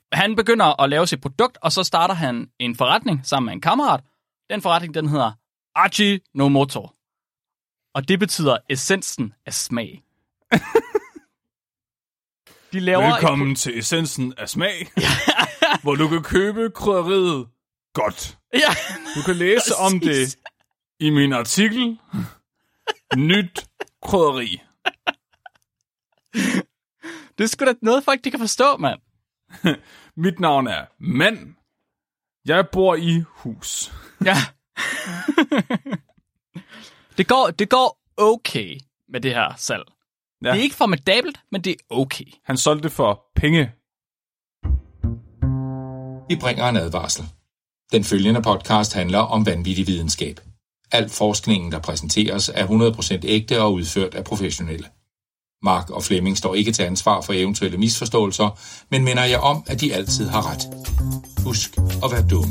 han begynder at lave sit produkt, og så starter han en forretning sammen med en kammerat. Den forretning, den hedder Ajinomoto. Og det betyder essensen af smag. De laver Velkommen til essensen af smag, hvor du kan købe krydderiet godt. Ja, du kan læse om det i min artikel. Nyt krydderi. Det er sgu da noget, folk de kan forstå, mand. Mit navn er Mand. Jeg bor i hus. Ja. det går okay med det her salg. Ja. Det er ikke formidabelt, men det er okay. Han solgte det for penge. Vi bringer en advarsel. Den følgende podcast handler om vanvittig videnskab. Al forskningen, der præsenteres, er 100% ægte og udført af professionelle. Mark og Flemming står ikke til ansvar for eventuelle misforståelser, men minder jer om, at de altid har ret. Husk at være dumme.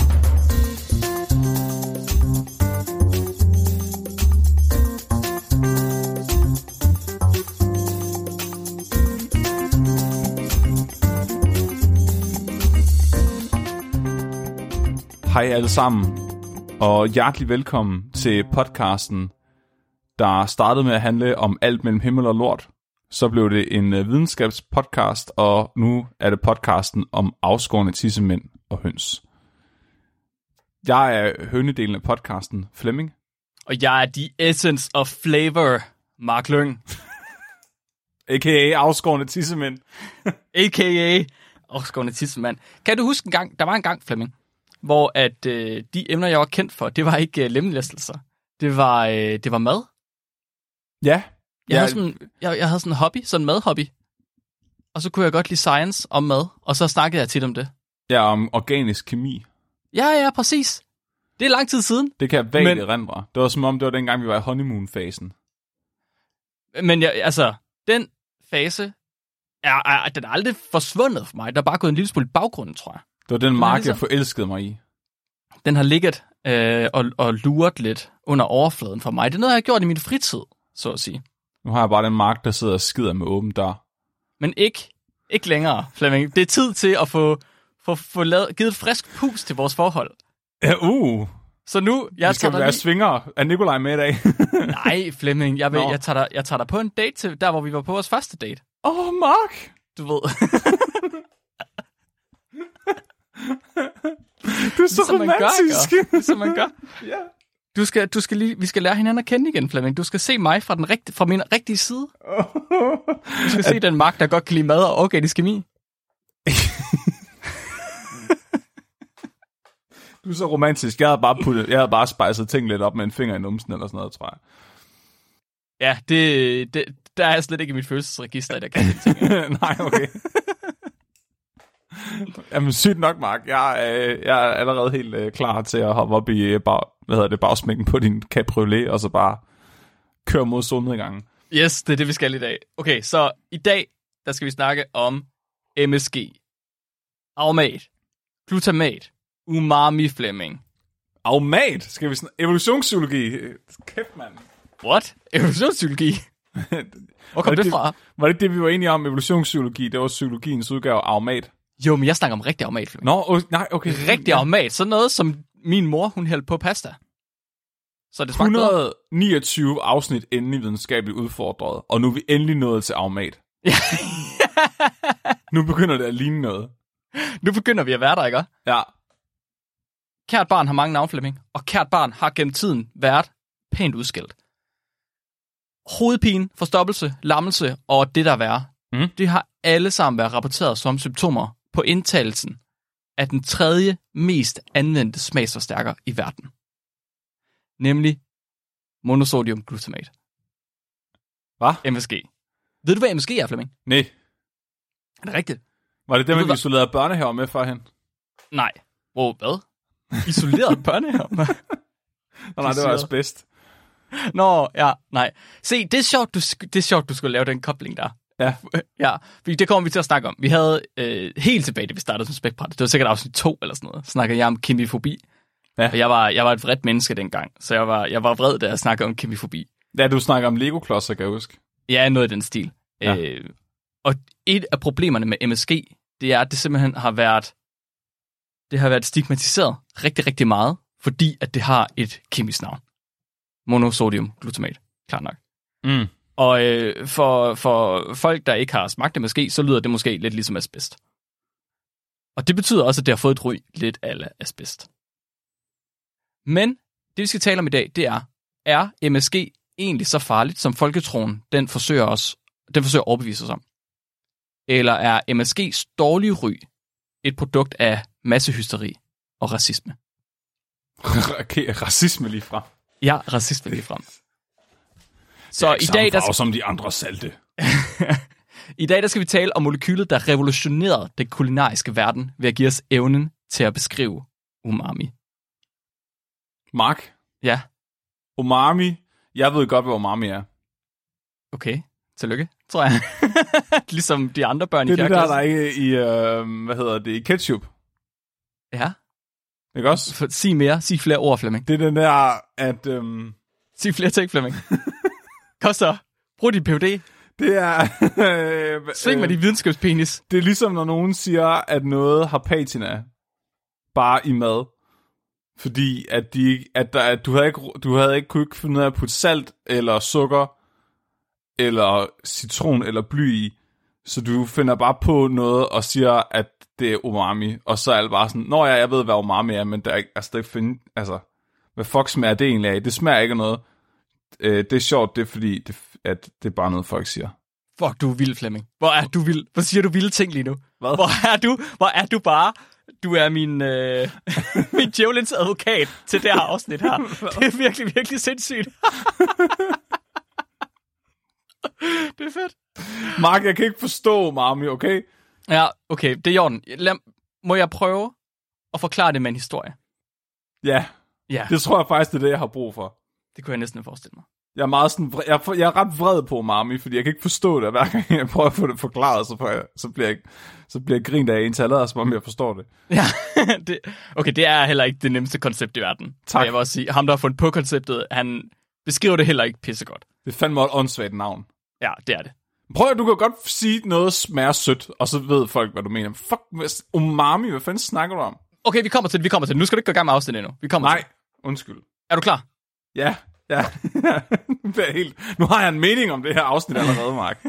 Hej alle sammen, og hjertelig velkommen til podcasten, der startede med at handle om alt mellem himmel og lort. Så blev det en videnskabspodcast, og nu er det podcasten om afskårne tissemænd og høns. Jeg er hønedelen af podcasten, Flemming. Og jeg er the essence of flavor, Mark Lyng. A.k.a. afskårne tissemænd. A.k.a. afskårne tissemand. Kan du huske en gang, der var en gang, Flemming, hvor at de emner, jeg var kendt for, det var ikke lemlæstelser. Det var mad. Ja. Jeg havde sådan en hobby, sådan en madhobby. Og så kunne jeg godt lide science om mad, og så snakkede jeg tit om det. Ja, om organisk kemi. Ja, præcis. Det er lang tid siden. Det kan jeg vagt erindre. Det var som om, det var dengang, vi var i honeymoon-fasen. Men den fase, den er aldrig forsvundet for mig. Der er bare gået en lille smule i baggrunden, tror jeg. Det var den mark, jeg forelskede mig i. Den har ligget og luret lidt under overfladen for mig. Det er noget, jeg har gjort i min fritid, så at sige. Nu har jeg bare den mark, der sidder og skider med åben dør. Men ikke længere, Flemming. Det er tid til at få givet et frisk pus til vores forhold. Ja, Så nu... Vi skal være svinger. Er Nikolaj med i dag? Nej, Flemming. Jeg tager dig på en date til der, hvor vi var på vores første date. Mark! Du ved... Du er så romantisk. Det er som man gør. Ja. Vi skal lære hinanden at kende igen, Flemming. Du skal se mig fra min rigtige side. Du skal se den Mark, der godt kan lide mad og organisk kemi. Du er så romantisk. Jeg havde bare spejset ting lidt op med en finger i numsen eller sådan noget, tror jeg. Ja, der er jeg slet ikke i mit følelsesregister, at jeg kan det ting. Nej, okay. Jamen sygt nok, Mark. Jeg er allerede helt klar til at hoppe op i bagsmækken på din cabriolet, og så bare køre mod solnedgangen. Yes, det er det, vi skal i dag. Okay, så i dag, der skal vi snakke om MSG. Aromat. Glutamat. Umami, Flemming. Aromat? Skal vi evolutionspsykologi? Kæft, mand. What? Evolutionspsykologi? Hvor kom det fra? Var det det, vi var enige om? Evolutionspsykologi, det var psykologiens udgave af aromat. Jo, men jeg snakker om rigtig aromat. Nej, okay. Rigtig aromat. Sådan noget, som min mor, hun hældte på pasta. Så det 129 afsnit endelig videnskabeligt udfordret, og nu er vi endelig nået til aromat. Ja. Nu begynder det at ligne noget. Nu begynder vi at være der, ikke? Ja. Kært barn har mange navn, Flemming, og kært barn har gennem tiden været pænt udskilt. Hovedpine, forstoppelse, lammelse og det der værre, det har alle sammen været rapporteret som symptomer på indtagelsen af den tredje mest anvendte smagsforstærker i verden. Nemlig monosodium glutamat. Hvad? MSG. Ved du, hvad MSG er, Flemming? Nej. Er det rigtigt? Var det det, man isolerede børnehaver med førhen? Nej. Hvad? Isoleret børnehaver? Nej, det var asbest. Nå, ja, nej. Se, det er sjovt, du skulle lave den kobling der. Ja. Ja, fordi det kommer vi til at snakke om. Vi havde helt tilbage, da vi startede som spækbræt. Det var sikkert afsnit 2 eller sådan noget. Så snakkede jeg om kemifobi. Ja. Og jeg var et vredt menneske dengang, så jeg var vred, da jeg snakkede om kemifobi. Ja, du snakker om Lego-klodser, kan jeg huske. Ja, noget i den stil. Ja. Og et af problemerne med MSG, det er, at det simpelthen har været stigmatiseret rigtig, rigtig meget, fordi at det har et kemisk navn. Monosodium glutamat, klart nok. Mm. Og for folk, der ikke har smagt det måske, så lyder det måske lidt ligesom asbest. Og det betyder også, at det har fået et ry lidt ala asbest. Men det, vi skal tale om i dag, det er MSG egentlig så farligt, som folketroen den forsøger at overbevise os om? Eller er MSG's dårlige ry et produkt af massehysteri og racisme? Okay, racisme lige fra. Ja, racisme lige frem. Så i dag, der som de andre salte. I dag der skal vi tale om molekylet, der revolutionerede den kulinariske verden ved at give os evnen til at beskrive umami. Mark? Ja? Umami? Jeg ved godt, hvad umami er. Okay, tillykke, tror jeg. Ligesom de andre børn i det er det kærklassen. der er ikke i ketchup. Ja. Ikke også? Sig mere, sig flere ord, Flemming. Det er den der, at... Sig flere ting, Flemming. Kom så, brug din PhD. Det er... Sving med din videnskabspenis. Det er ligesom, når nogen siger, at noget har patina bare i mad. Fordi at du havde ikke kunne finde ud af at putte salt, eller sukker, eller citron, eller bly i. Så du finder bare på noget og siger, at det er umami. Og så er det bare sådan, nå ja, jeg ved, hvad umami er, men der er ikke, hvad fuck smager det egentlig af? Det smager ikke af noget. Det er sjovt, det er fordi, at det er bare noget, folk siger. Fuck, du er vild, Flemming. Hvor er du vild? Hvor siger du vilde ting lige nu? Hvad? Hvor er du bare... Du er min djævelens advokat til det her afsnit her. Det er virkelig, virkelig sindssygt. Det er fedt. Mark, jeg kan ikke forstå umami, okay? Ja, okay, det er i orden. Må jeg prøve at forklare det med en historie? Ja, det tror jeg faktisk, det er det, jeg har brug for. Det kunne jeg næsten forestille mig. Jeg er meget sådan, jeg er ret vred på umami, fordi jeg kan ikke forstå det, hver gang jeg prøver at få det forklaret, så bliver jeg grint af en til allerede, som om jeg forstår det. Ja, det er heller ikke det nemmeste koncept i verden. Tak. Jeg vil også sige, ham der har fundet på konceptet, han beskriver det heller ikke pissegodt. Det er fandme et åndssvagt navn. Ja, det er det. Prøv at du kan godt sige noget smager sødt, og så ved folk, hvad du mener. Fuck, umami, hvad fanden snakker du om? Okay, vi kommer til det. Nu skal du ikke gå i gang med afsnit endnu. Nej, undskyld. Er du klar? Ja. Nu har jeg en mening om det her afsnit allerede, Mark.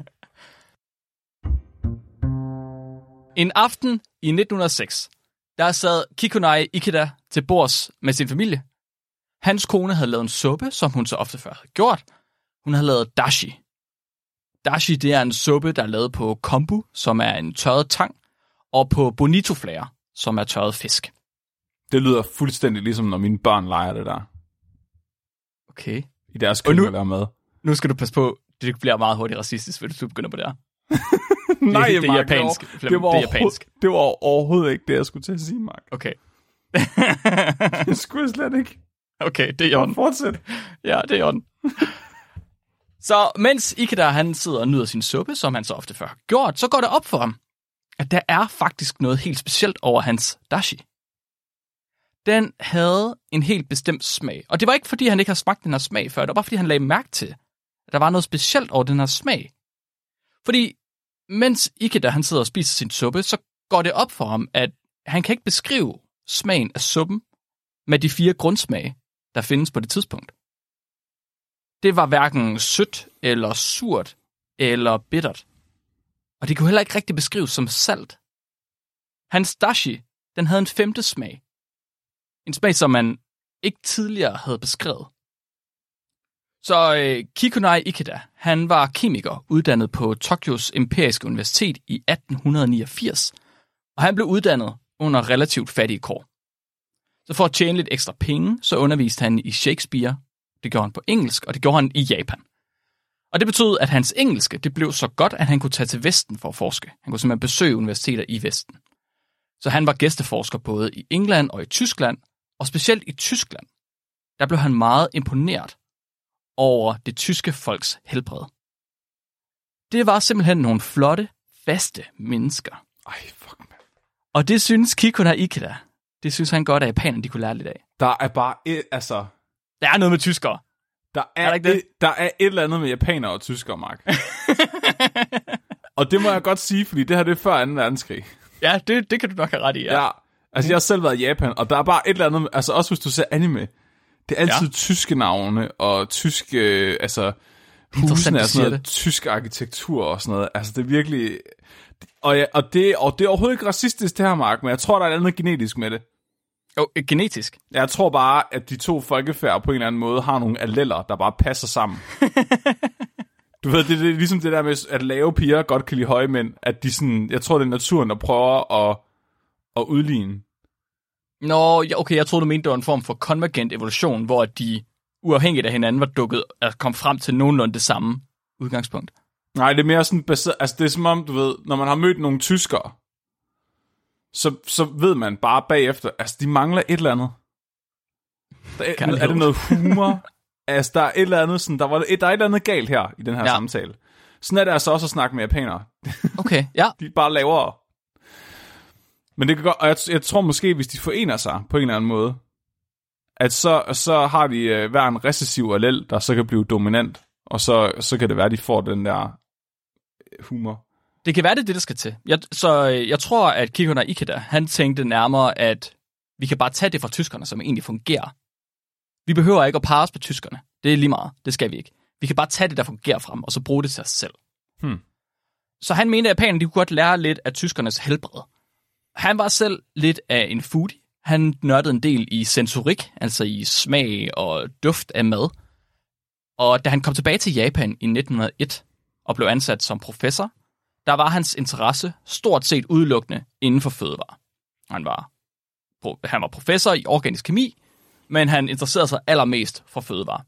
En aften i 1906, der sad Kikunai Ikeda til bords med sin familie. Hans kone havde lavet en suppe, som hun så ofte før havde gjort. Hun havde lavet dashi. Dashi, det er en suppe, der er lavet på kombu, som er en tørret tang, og på bonitoflager, som er tørret fisk. Det lyder fuldstændig ligesom, når mine børn leger det der. Okay. I deres køkken at lave mad. Nu skal du passe på, det bliver meget hurtigt racistisk, hvis du begynder på det her. Nej, det er japansk. Det var overhovedet ikke det, jeg skulle til at sige, Mark. Okay. Det skulle jeg slet ikke. Okay, det er i orden. Fortsæt. Ja, det er i orden. Så mens Ikeda han sidder og nyder sin suppe, som han så ofte før har gjort, så går det op for ham, at der er faktisk noget helt specielt over hans dashi. Den havde en helt bestemt smag. Og det var ikke, fordi han ikke har smagt den her smag før. Det var bare, fordi han lagde mærke til, at der var noget specielt over den her smag. Fordi mens Ikeda han sidder og spiser sin suppe, så går det op for ham, at han kan ikke beskrive smagen af suppen med de 4 grundsmage, der findes på det tidspunkt. Det var hverken sødt, eller surt, eller bittert. Og det kunne heller ikke rigtig beskrives som salt. Hans dashi, den havde en 5. smag. En smag, som man ikke tidligere havde beskrevet. Så Kikunai Ikeda, han var kemiker, uddannet på Tokyos Imperiske Universitet i 1889, og han blev uddannet under relativt fattige kår. Så for at tjene lidt ekstra penge, så underviste han i Shakespeare. Det gjorde han på engelsk, og det gjorde han i Japan. Og det betød, at hans engelske det blev så godt, at han kunne tage til Vesten for at forske. Han kunne simpelthen besøge universiteter i Vesten. Så han var gæsteforsker både i England og i Tyskland, og specielt i Tyskland. Der blev han meget imponeret over det tyske folks helbred. Det var simpelthen nogle flotte, faste mennesker. Ej, fuck, man. Og det synes Kikunai Ikeda. Det synes han godt, at japanerne de kunne lære lidt af. Der er bare Der er noget med tyskere. Der er et eller andet med japanere og tyskere, Mark. Og det må jeg godt sige, fordi det her det er før 2. verdenskrig. Ja, det kan du nok have ret i, ja. Ja, altså jeg har selv været i Japan, og der er bare et eller andet, altså også hvis du ser anime, det er altid tyske navne, og tyske, altså husene er sådan noget, tysk arkitektur og sådan noget, altså det er virkelig, og det er overhovedet ikke racistisk det her, Mark, men jeg tror, der er andet genetisk med det. Genetisk? Jeg tror bare, at de to folkefærd på en eller anden måde har nogle alleller, der bare passer sammen. Du ved, det er ligesom det der med, at lave piger godt kan lide høje mænd, at de sådan, jeg tror, det er naturen, der prøver at udligne. Nå, okay, jeg troede, du mente, det var en form for konvergent evolution, hvor de uafhængigt af hinanden var kom frem til nogenlunde det samme udgangspunkt. Nej, det er mere sådan baseret, altså det er som om, du ved, når man har mødt nogle tyskere, så ved man bare bagefter, altså de mangler et eller andet. Er det noget humor? Altså der er et eller andet sådan, der er et eller andet galt her i den her samtale. Sådan er det altså også at snakke med japanere. Okay, ja. De er bare lavere. Men det kan godt, og jeg tror måske, hvis de forener sig på en eller anden måde, at så har de hver en recessiv allel, der så kan blive dominant, og så kan det være, at de får den der humor. Det kan være, det er det, der skal til. Jeg tror, at Kihona Ikeda, han tænkte nærmere, at vi kan bare tage det fra tyskerne, som egentlig fungerer. Vi behøver ikke at parre os på tyskerne. Det er lige meget. Det skal vi ikke. Vi kan bare tage det, der fungerer frem, og så bruge det til os selv. Så han mente, at japanerne kunne godt lære lidt af tyskernes helbred. Han var selv lidt af en foodie. Han nørdede en del i sensorik, altså i smag og duft af mad. Og da han kom tilbage til Japan i 1901 og blev ansat som professor, der var hans interesse stort set udelukkende inden for fødevare. Han var professor i organisk kemi, men han interesserede sig allermest for fødevare.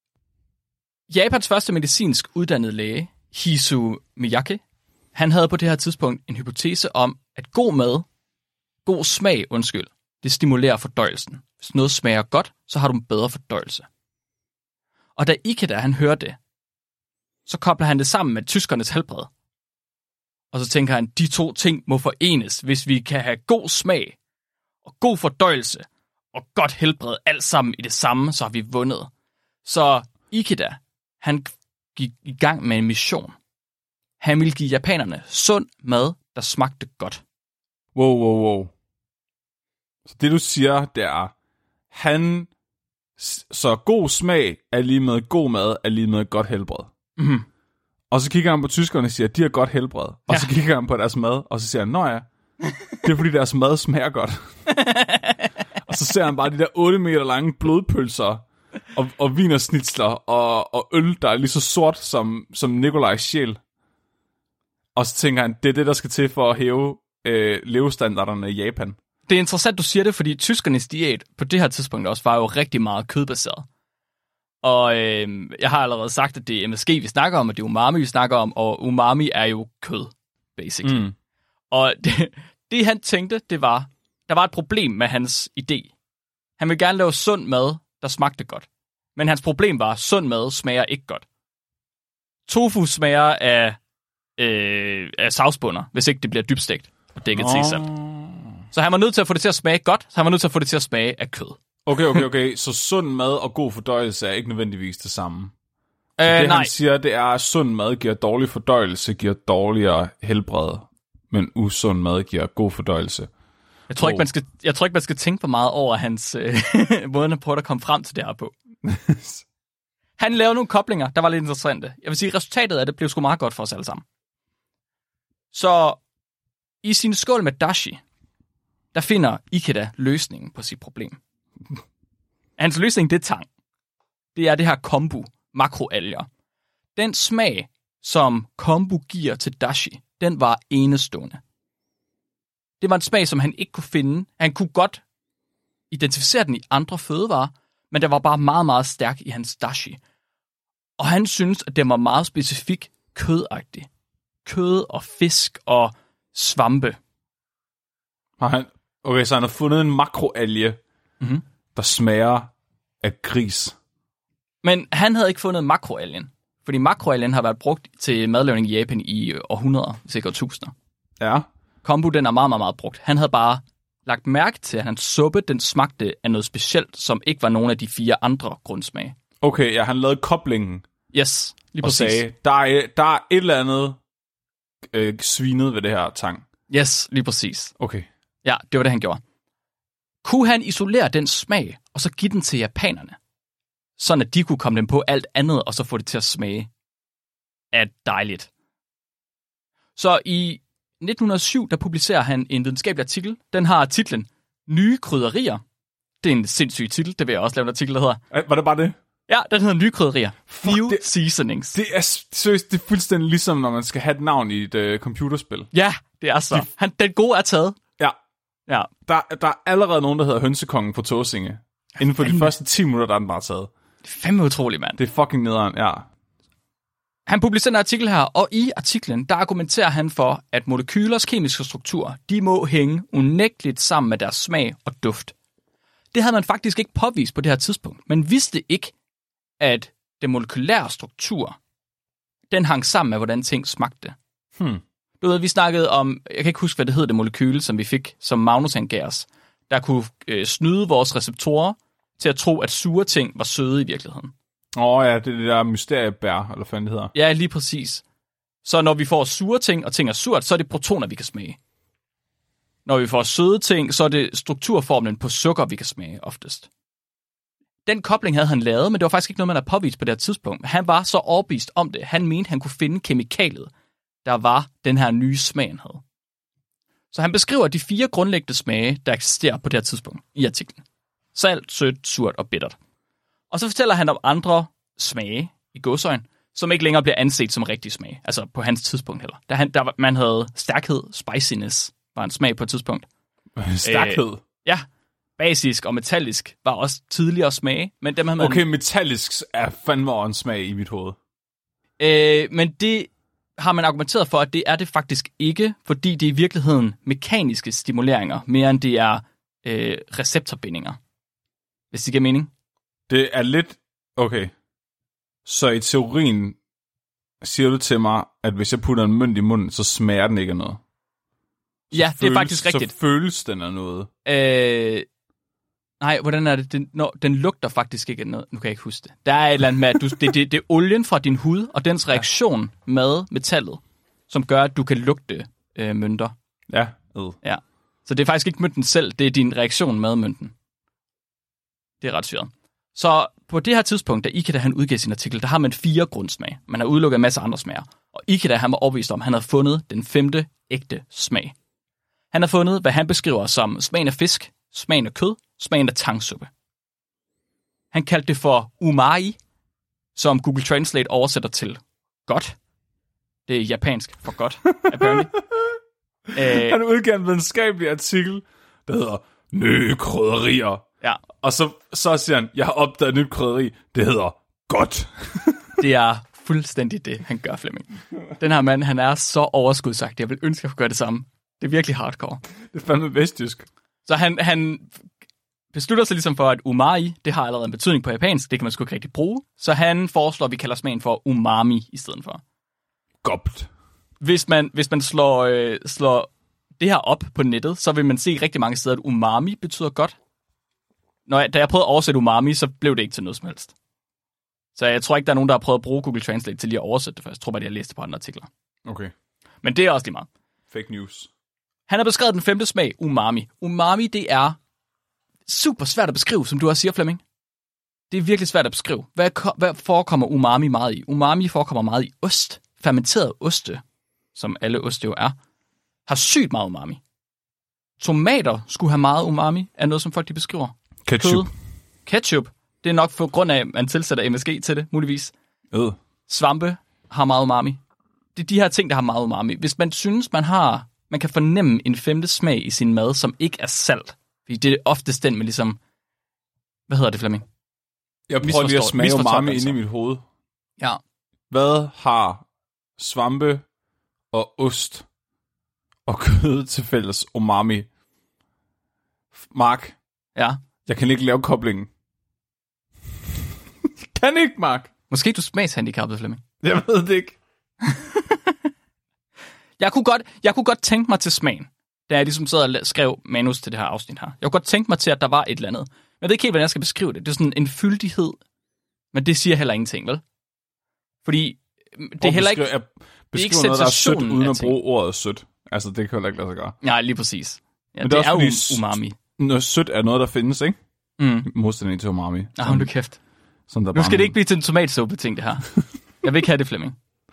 Japans første medicinsk uddannede læge, Hisu Miyake, han havde på det her tidspunkt en hypotese om, at god smag, det stimulerer fordøjelsen. Hvis noget smager godt, så har du en bedre fordøjelse. Og da Ikeda han hører det, så kobler han det sammen med tyskernes helbred. Og så tænker han, de to ting må forenes, hvis vi kan have god smag og god fordøjelse og godt helbred alt sammen i det samme, så har vi vundet. Så Ikeda, han gik i gang med en mission. Han ville give japanerne sund mad, der smagte godt. Wow. Så det du siger, det er, så god smag er lige med god mad, er lige med godt helbred. Mm-hmm. Og så kigger han på tyskerne og siger, at de har godt helbred. Og så kigger han på deres mad, og så siger han, nå ja, det er fordi deres mad smager godt. Og så ser han bare de der 8 meter lange blodpølser, og wienersnitsler, og øl, der er lige så sort som Nikolajs sjæl. Og så tænker han, det er det, der skal til for at hæve levestandarderne i Japan. Det er interessant, du siger det, fordi tyskernes diæt på det her tidspunkt også var jo rigtig meget kødbaseret. Og jeg har allerede sagt, at det er MSG, vi snakker om, og det er umami, vi snakker om, og umami er jo kød, basically. Og det han tænkte, det var, der var et problem med hans idé. Han ville gerne lave sund mad, der smagte godt. Men hans problem var, sund mad smager ikke godt. Tofu smager af savsbunder, hvis ikke det bliver dybstegt og dækket til salt. Så han var nødt til at få det til at smage godt, så han var nødt til at få det til at smage af kød. Okay. Så sund mad og god fordøjelse er ikke nødvendigvis det samme. Det han siger, det er, at sund mad giver dårlig fordøjelse, giver dårligere helbred, men usund mad giver god fordøjelse. Jeg tror ikke, man skal tænke for meget over hans måde på at komme frem til det her på. Han lavede nogle koblinger, der var lidt interessante. Jeg vil sige, resultatet af det blev sgu meget godt for os alle sammen. Så i sin skål med dashi, der finder Ikeda løsningen på sit problem. Hans løsning, det er tang. Det er det her kombu, makroalger. Den smag, som kombu giver til dashi, den var enestående. Det var en smag, som han ikke kunne finde. Han kunne godt identificere den i andre fødevarer, men der var bare meget, meget stærk i hans dashi. Og han synes, at den var meget specifik kødagtig. Kød og fisk og svampe. Okay, så han har fundet en makroalge, der smager af gris. Men han havde ikke fundet makroalgen, fordi makroalgen har været brugt til madlavning i Japan i århundreder, sikkert tusinder. Ja. Kombu, den er meget, meget, meget brugt. Han havde bare lagt mærke til, at hans suppe, den smagte af noget specielt, som ikke var nogen af de 4 andre grundsmage. Okay, ja, han lavede koblingen. Yes, lige og præcis. Sagde, der er et eller andet svinet ved det her tang. Yes, lige præcis. Okay. Ja, det var det, han gjorde. Kunne han isolere den smag, og så give den til japanerne? Sådan at de kunne komme dem på alt andet, og så få det til at smage af dejligt. Så i 1907, der publicerer han en videnskabelig artikel. Den har titlen Nye krydderier. Det er en sindssyg titel. Det vil jeg også lave en artikel, der hedder. Var det bare det? Ja, den hedder Nye krydderier. New Seasonings. Det er seriøst, det er fuldstændig ligesom, når man skal have et navn i et computerspil. Ja, det er så. Den gode er taget. Ja. Ja. Der er allerede nogen, der hedder Hønsekongen på Tåsinge. Inden for de første 10 minutter, der er den bare taget. Det er fandme utroligt, mand. Det er fucking nederen, ja. Han publicerer en artikel her, og i artiklen, der argumenterer han for, at molekylers kemiske struktur, de må hænge unægteligt sammen med deres smag og duft. Det havde man faktisk ikke påvist på det her tidspunkt. Man vidste ikke, at den molekylære struktur, den hang sammen med, hvordan ting smagte. Du ved, vi snakkede om, jeg kan ikke huske, hvad det hed, det molekyle, som vi fik, som Magnus han gav os, der kunne snyde vores receptorer til at tro, at sure ting var søde i virkeligheden. Ja, det er det der mysteriebær, eller hvad fanden det hedder. Ja, lige præcis. Så når vi får sure ting, og ting er surt, så er det protoner, vi kan smage. Når vi får søde ting, så er det strukturformlen på sukker, vi kan smage oftest. Den kobling havde han lavet, men det var faktisk ikke noget, man har påvist på det her tidspunkt. Han var så overbevist om det. Han mente, han kunne finde kemikaliet, der var den her nye smag, han havde. Så han beskriver de 4 grundlæggende smage, der eksisterer på det her tidspunkt i artiklen. Salt, sødt, surt og bittert. Og så fortæller han om andre smage i gåseøjne, som ikke længere bliver anset som rigtig smag. Altså på hans tidspunkt heller. Man havde stærkhed, spiciness, var en smag på et tidspunkt. Stærkhed? Ja. Basisk og metallisk var også tidligere smage, men dem havde man... Okay, metallisk er fandme en smag i mit hoved. Men det har man argumenteret for, at det er det faktisk ikke, fordi det er i virkeligheden mekaniske stimuleringer, mere end det er receptorbindinger. Hvis det giver mening. Det er lidt... Okay. Så i teorien siger du til mig, at hvis jeg putter en mønt i munden, så smager den ikke af noget? Ja, det er faktisk rigtigt. Så føles den af noget? Nej, hvordan er det? Den lugter faktisk ikke af noget. Nu kan jeg ikke huske det. Der er et eller andet med, at det er olien fra din hud, og dens reaktion med metallet, som gør, at du kan lugte mønter. Ja. Ja. Så det er faktisk ikke mønten selv, det er din reaktion med mønten. Det er ret syret. Så på det her tidspunkt, da Ikeda han udgav sin artikel, der har man 4 grundsmag. Man har udelukket en masse andre smager. Og Ikeda han var overbevist om, at han havde fundet den 5. ægte smag. Han har fundet, hvad han beskriver som smagen af fisk, smagen af kød, smagen af tangsuppe. Han kaldte det for umai, som Google Translate oversætter til godt. Det er japansk for godt, apparently. Han udgav en videnskabelig artikel, der hedder Nye krydderier. Ja. Og så siger han, jeg har opdaget et nyt krydderi, det hedder godt. Det er fuldstændig det, han gør, Flemming. Den her mand, han er så overskudsagtig. Jeg vil ønske, at jeg kunne gøre det samme. Det er virkelig hardcore. Det er fandme vestjysk. Så han beslutter sig ligesom for, at umai, det har allerede en betydning på japansk, det kan man sgu ikke rigtig bruge. Så han foreslår, at vi kalder smagen for umami i stedet for. Godt. Hvis man slår det her op på nettet, så vil man se rigtig mange steder, at umami betyder godt. Da jeg prøvede at oversætte umami, så blev det ikke til noget som helst. Så jeg tror ikke, der er nogen, der har prøvet at bruge Google Translate til lige at oversætte det først. Jeg tror bare, de har læst det på andre artikler. Okay. Men det er også lige meget. Fake news. Han har beskrevet den 5. smag, umami. Umami, det er super svært at beskrive, som du også siger, Flemming. Det er virkelig svært at beskrive. Hvad forekommer umami meget i? Umami forekommer meget i ost. Fermenteret oste, som alle oste jo er, har sygt meget umami. Tomater skulle have meget umami, er noget, som folk de beskriver. Ketchup. Ketchup, det er nok på grund af, at man tilsætter MSG til det, muligvis. Svampe har meget umami. Det er de her ting, der har meget umami. Hvis man synes, man kan fornemme en 5. smag i sin mad, som ikke er salt. Fordi det er oftest den med ligesom... Hvad hedder det, Flemming? Jeg prøver lige at smage umami inde i mit hoved. Ja. Hvad har svampe og ost og kød til fælles umami? Mark? Ja? Jeg kan ikke lave koblingen. Kan ikke, Mark? Måske du smagshandicappet, Flemming. Jeg ved det ikke. Jeg kunne godt tænke mig til smagen, da jeg ligesom sad og skrev manus til det her afsnit her. Jeg kunne godt tænke mig til, at der var et eller andet. Jeg ved ikke helt, hvordan jeg skal beskrive det. Det er sådan en fyldighed, men det siger heller ingenting, vel? Fordi det er heller ikke... Beskriv noget, der er sødt, uden at bruge ordet sødt. Altså, det kan jo ikke lade sig gøre. Nej, lige præcis. Ja, men det er jo umami. Noget sødt er noget, der findes, ikke? Modsætning til umami. Hold nu kæft. Nu skal det ikke blive til en tomatsuppe-ting, det her. Jeg vil ikke have det, Flemming.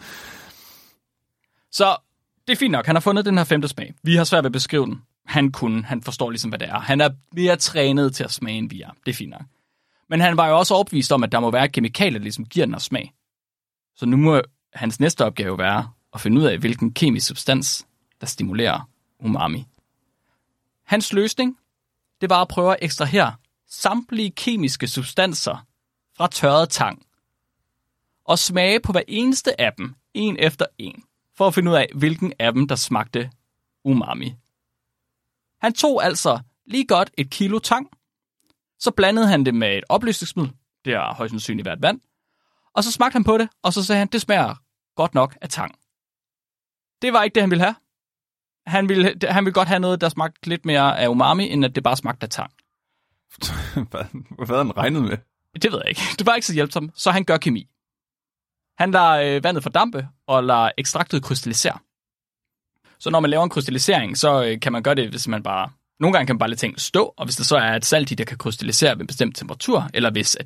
Så det er fint nok. Han har fundet den her 5. smag. Vi har svært ved at beskrive den. Han forstår ligesom, hvad det er. Han er mere trænet til at smage, end vi er. Det er fint nok. Men han var jo også overbevist om, at der må være kemikalier, der ligesom giver den her smag. Så nu må hans næste opgave være at finde ud af, hvilken kemisk substans, der stimulerer umami. Hans løsning, det var at prøve at ekstrahere samtlige kemiske substanser fra tørret tang og smage på hver eneste af dem, en efter en, for at finde ud af, hvilken af dem, der smagte umami. Han tog altså lige godt 1 kilo tang, så blandede han det med et opløsningsmiddel, det er højst sandsynligt hvert vand, og så smagte han på det, og så sagde han, det smager godt nok af tang. Det var ikke det, han ville have. Han ville godt have noget, der smagte lidt mere af umami, end at det bare smagte af tang. Hvad havde han regnet med? Det ved jeg ikke. Det var ikke så hjælpsomt, så han gør kemi. Han lader vandet fordampe og lader ekstraktet krystallisere. Så når man laver en krystallisering, så kan man gøre det, hvis man bare... Nogle gange kan man bare lade ting stå, og hvis der så er et salt i, der kan krystallisere ved en bestemt temperatur, eller hvis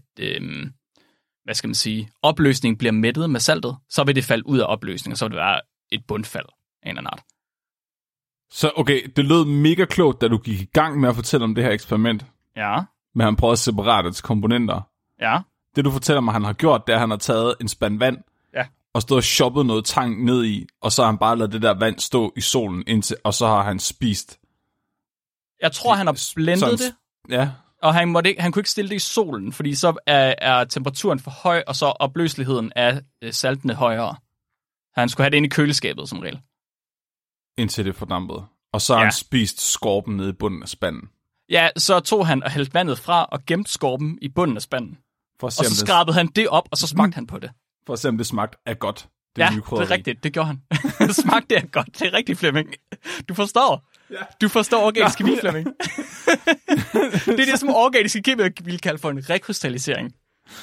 opløsningen bliver mættet med saltet, så vil det falde ud af opløsningen, og så vil det være et bundfald af en eller anden art. Så okay, det lød mega klogt, da du gik i gang med at fortælle om det her eksperiment. Ja. Men han prøvede at separere det til komponenter. Ja. Det du fortæller mig, han har gjort, det er, at han har taget en spand vand, og stået og shoppet noget tang ned i, og så har han bare ladet det der vand stå i solen indtil, og så har han spist. Jeg tror, han har blendet det. Ja. Og han kunne ikke stille det i solen, fordi så er temperaturen for høj, og så opløseligheden af saltene højere. Han skulle have det inde i køleskabet som regel. Indtil det fordampede. Og så har han spist skorpen nede i bunden af spanden. Ja, så tog han og hældte vandet fra og gemte skorpen i bunden af spanden. Og så skrabede han det op, og så smagte han på det. For at se, om det smagte af godt. Det er rigtigt. Det gjorde han. Det smagte af godt. Det er rigtigt, Flemming. Du forstår. Ja. Du forstår organisk kemi, Flemming. Det er det, som organiske kemi vil kalde for en rekrystallisering.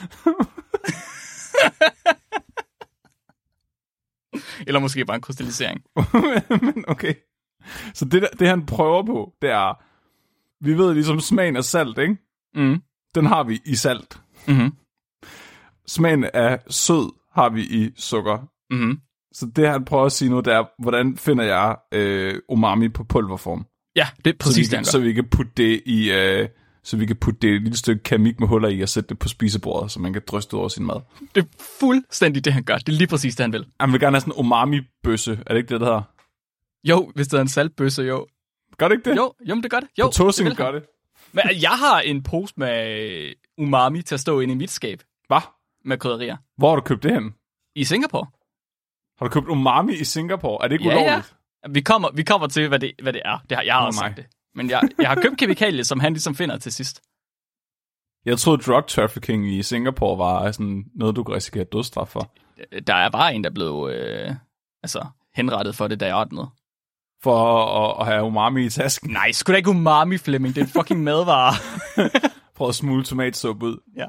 Eller måske bare en krystallisering. Men okay. Så det han prøver på, det er... Vi ved ligesom smagen af salt, ikke? Mm. Den har vi i salt. Mm-hmm. Smagen af sød har vi i sukker. Mm-hmm. Så det han prøver at sige nu, det er, hvordan finder jeg umami på pulverform? Ja, det er præcis det, så vi kan putte det i... så vi kan putte det et lille stykke keramik med huller i og sætte det på spisebordet, så man kan dryste over sin mad. Det er fuldstændig det, han gør. Det er lige præcis det, han vil. Han vil gerne have sådan en umami-bøsse. Er det ikke det, der hedder? Jo, hvis det er en saltbøsse, jo. Gør det ikke det? Jo, men det gør det. Jo, på Tåsing gør det. Men jeg har en pose med umami til at stå inde i mit skab. Hvad? Med krydderier. Hvor har du købt det hen? I Singapore. Har du købt umami i Singapore? Er det ikke ulovligt? Ja. Vi kommer til, hvad det er. Jeg har også sagt det. Men jeg har købt kemikalier, som han ligesom finder til sidst. Jeg troede, drug trafficking i Singapore var sådan noget, du kan risikere dødsstraf for. Der er bare en, der blev henrettet for det, da jeg åbnede. For at have umami i tasken? Nej, sgu da ikke umami, Flemming. Det er en fucking madvare. Prøv at smule tomatsuppe ud. Ja.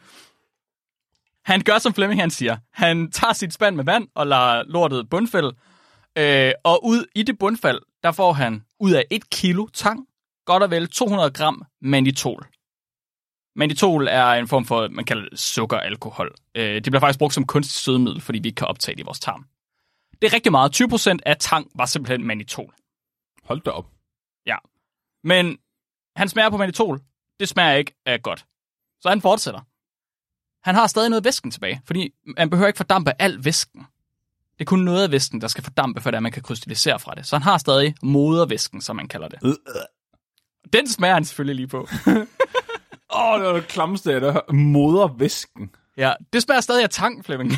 Han gør, som Flemming han siger. Han tager sit spand med vand og lader lortet bundfælde. Og ud i det bundfald, der får han ud af 1 kilo tang, godt og vel 200 gram mannitol. Mannitol er en form for, man kalder det sukkeralkohol. Det bliver faktisk brugt som kunstigt sødemiddel, fordi vi ikke kan optage det i vores tarm. Det er rigtig meget. 20% af tang var simpelthen mannitol. Hold da op. Ja. Men han smager på mannitol. Det smager ikke af godt. Så han fortsætter. Han har stadig noget væsken tilbage, fordi man behøver ikke fordampe al væsken. Det er kun noget af væsken, der skal fordampe, for at man kan krystallisere fra det. Så han har stadig modervæsken, som man kalder det. Den smager han selvfølgelig lige på. Det var det klammeste, der hører. Modervæsken. Ja, det smager stadig af tang, Flemming.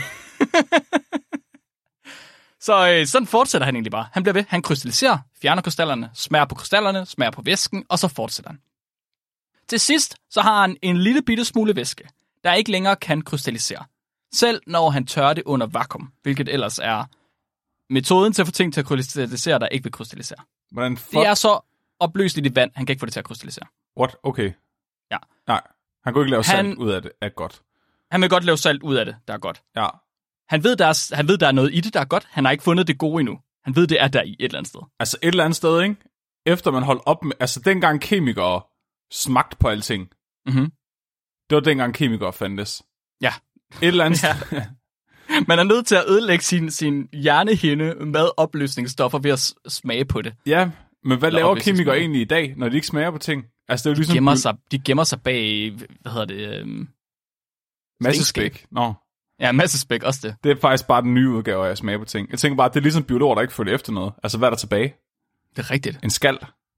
Så sådan fortsætter han egentlig bare. Han bliver ved, han krystalliserer, fjerner krystallerne, smager på væsken, og så fortsætter han. Til sidst, så har han en lille bitte smule væske, der ikke længere kan krystallisere. Selv når han tørrer det under vakuum, hvilket ellers er metoden til at få ting til at krystallisere, der ikke vil krystallisere. Det er så opløseligt i vand, han kan ikke få det til at krystallisere. What? Okay. Ja. Nej, han kunne ikke lave salt ud af det, er godt. Han vil godt lave salt ud af det, der er godt. Ja. Han ved, der er noget i det, der er godt. Han har ikke fundet det gode endnu. Han ved, det er der i et eller andet sted. Altså et eller andet sted, ikke? Efter man holdt op med... Altså dengang kemikere smagte på alting. Mm-hmm. Det var dengang kemikere fandtes. Ja. Et eller andet sted. Man er nødt til at ødelægge sin hjernehinde med opløsningsstoffer ved at smage på det. Ja, men hvad laver kemikere egentlig i dag, når de ikke smager på ting? Altså, det er jo ligesom... De gemmer sig bag... Hvad hedder det? Massespæk. Nå. Ja, massespæk også det. Det er faktisk bare den nye udgave af at smage på ting. Jeg tænker bare, at det er ligesom biologer, der ikke følger efter noget. Altså, hvad er der tilbage? Det er rigtigt. En skal.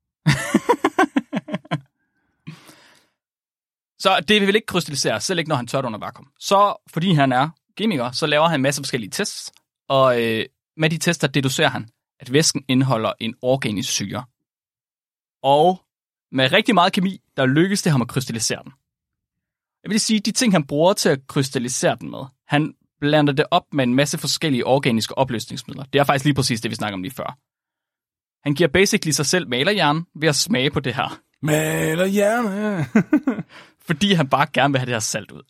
Så det vil ikke krystallisere, selv ikke når han tør det under vakuum. Så, fordi han er kemiker, så laver han en masse forskellige tests. Og med de tester deducerer han, at væsken indeholder en organisk syre. Og med rigtig meget kemi, der lykkes det ham at krystallisere den. Jeg vil sige, de ting, han bruger til at krystallisere den med, han blander det op med en masse forskellige organiske opløsningsmidler. Det er faktisk lige præcis det, vi snakker om lige før. Han giver basically sig selv malerhjernen ved at smage på det her. Malerhjerne! Fordi han bare gerne vil have det her salt ud.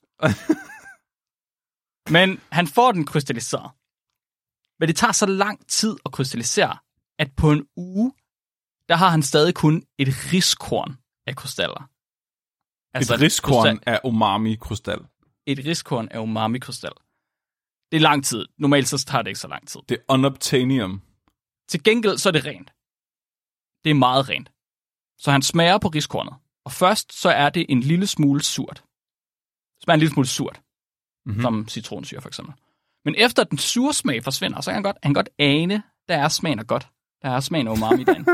Men han får den krystalliseret. Men det tager så lang tid at krystallisere, at på en uge, der har han stadig kun et riskorn af krystaller. Altså et riskorn af umami-krystal. Et riskorn af umami-krystal. Det er lang tid. Normalt så tager det ikke så lang tid. Det er unobtainium. Til gengæld så er det rent. Det er meget rent. Så han smager på riskornet. Og først så er det en lille smule surt. Det smager en lille smule surt. Mm-hmm. Som citronsyre for eksempel. Men efter den sure smag forsvinder, så kan han godt ane, der er smagen af godt. Der er smagen af umami derinde.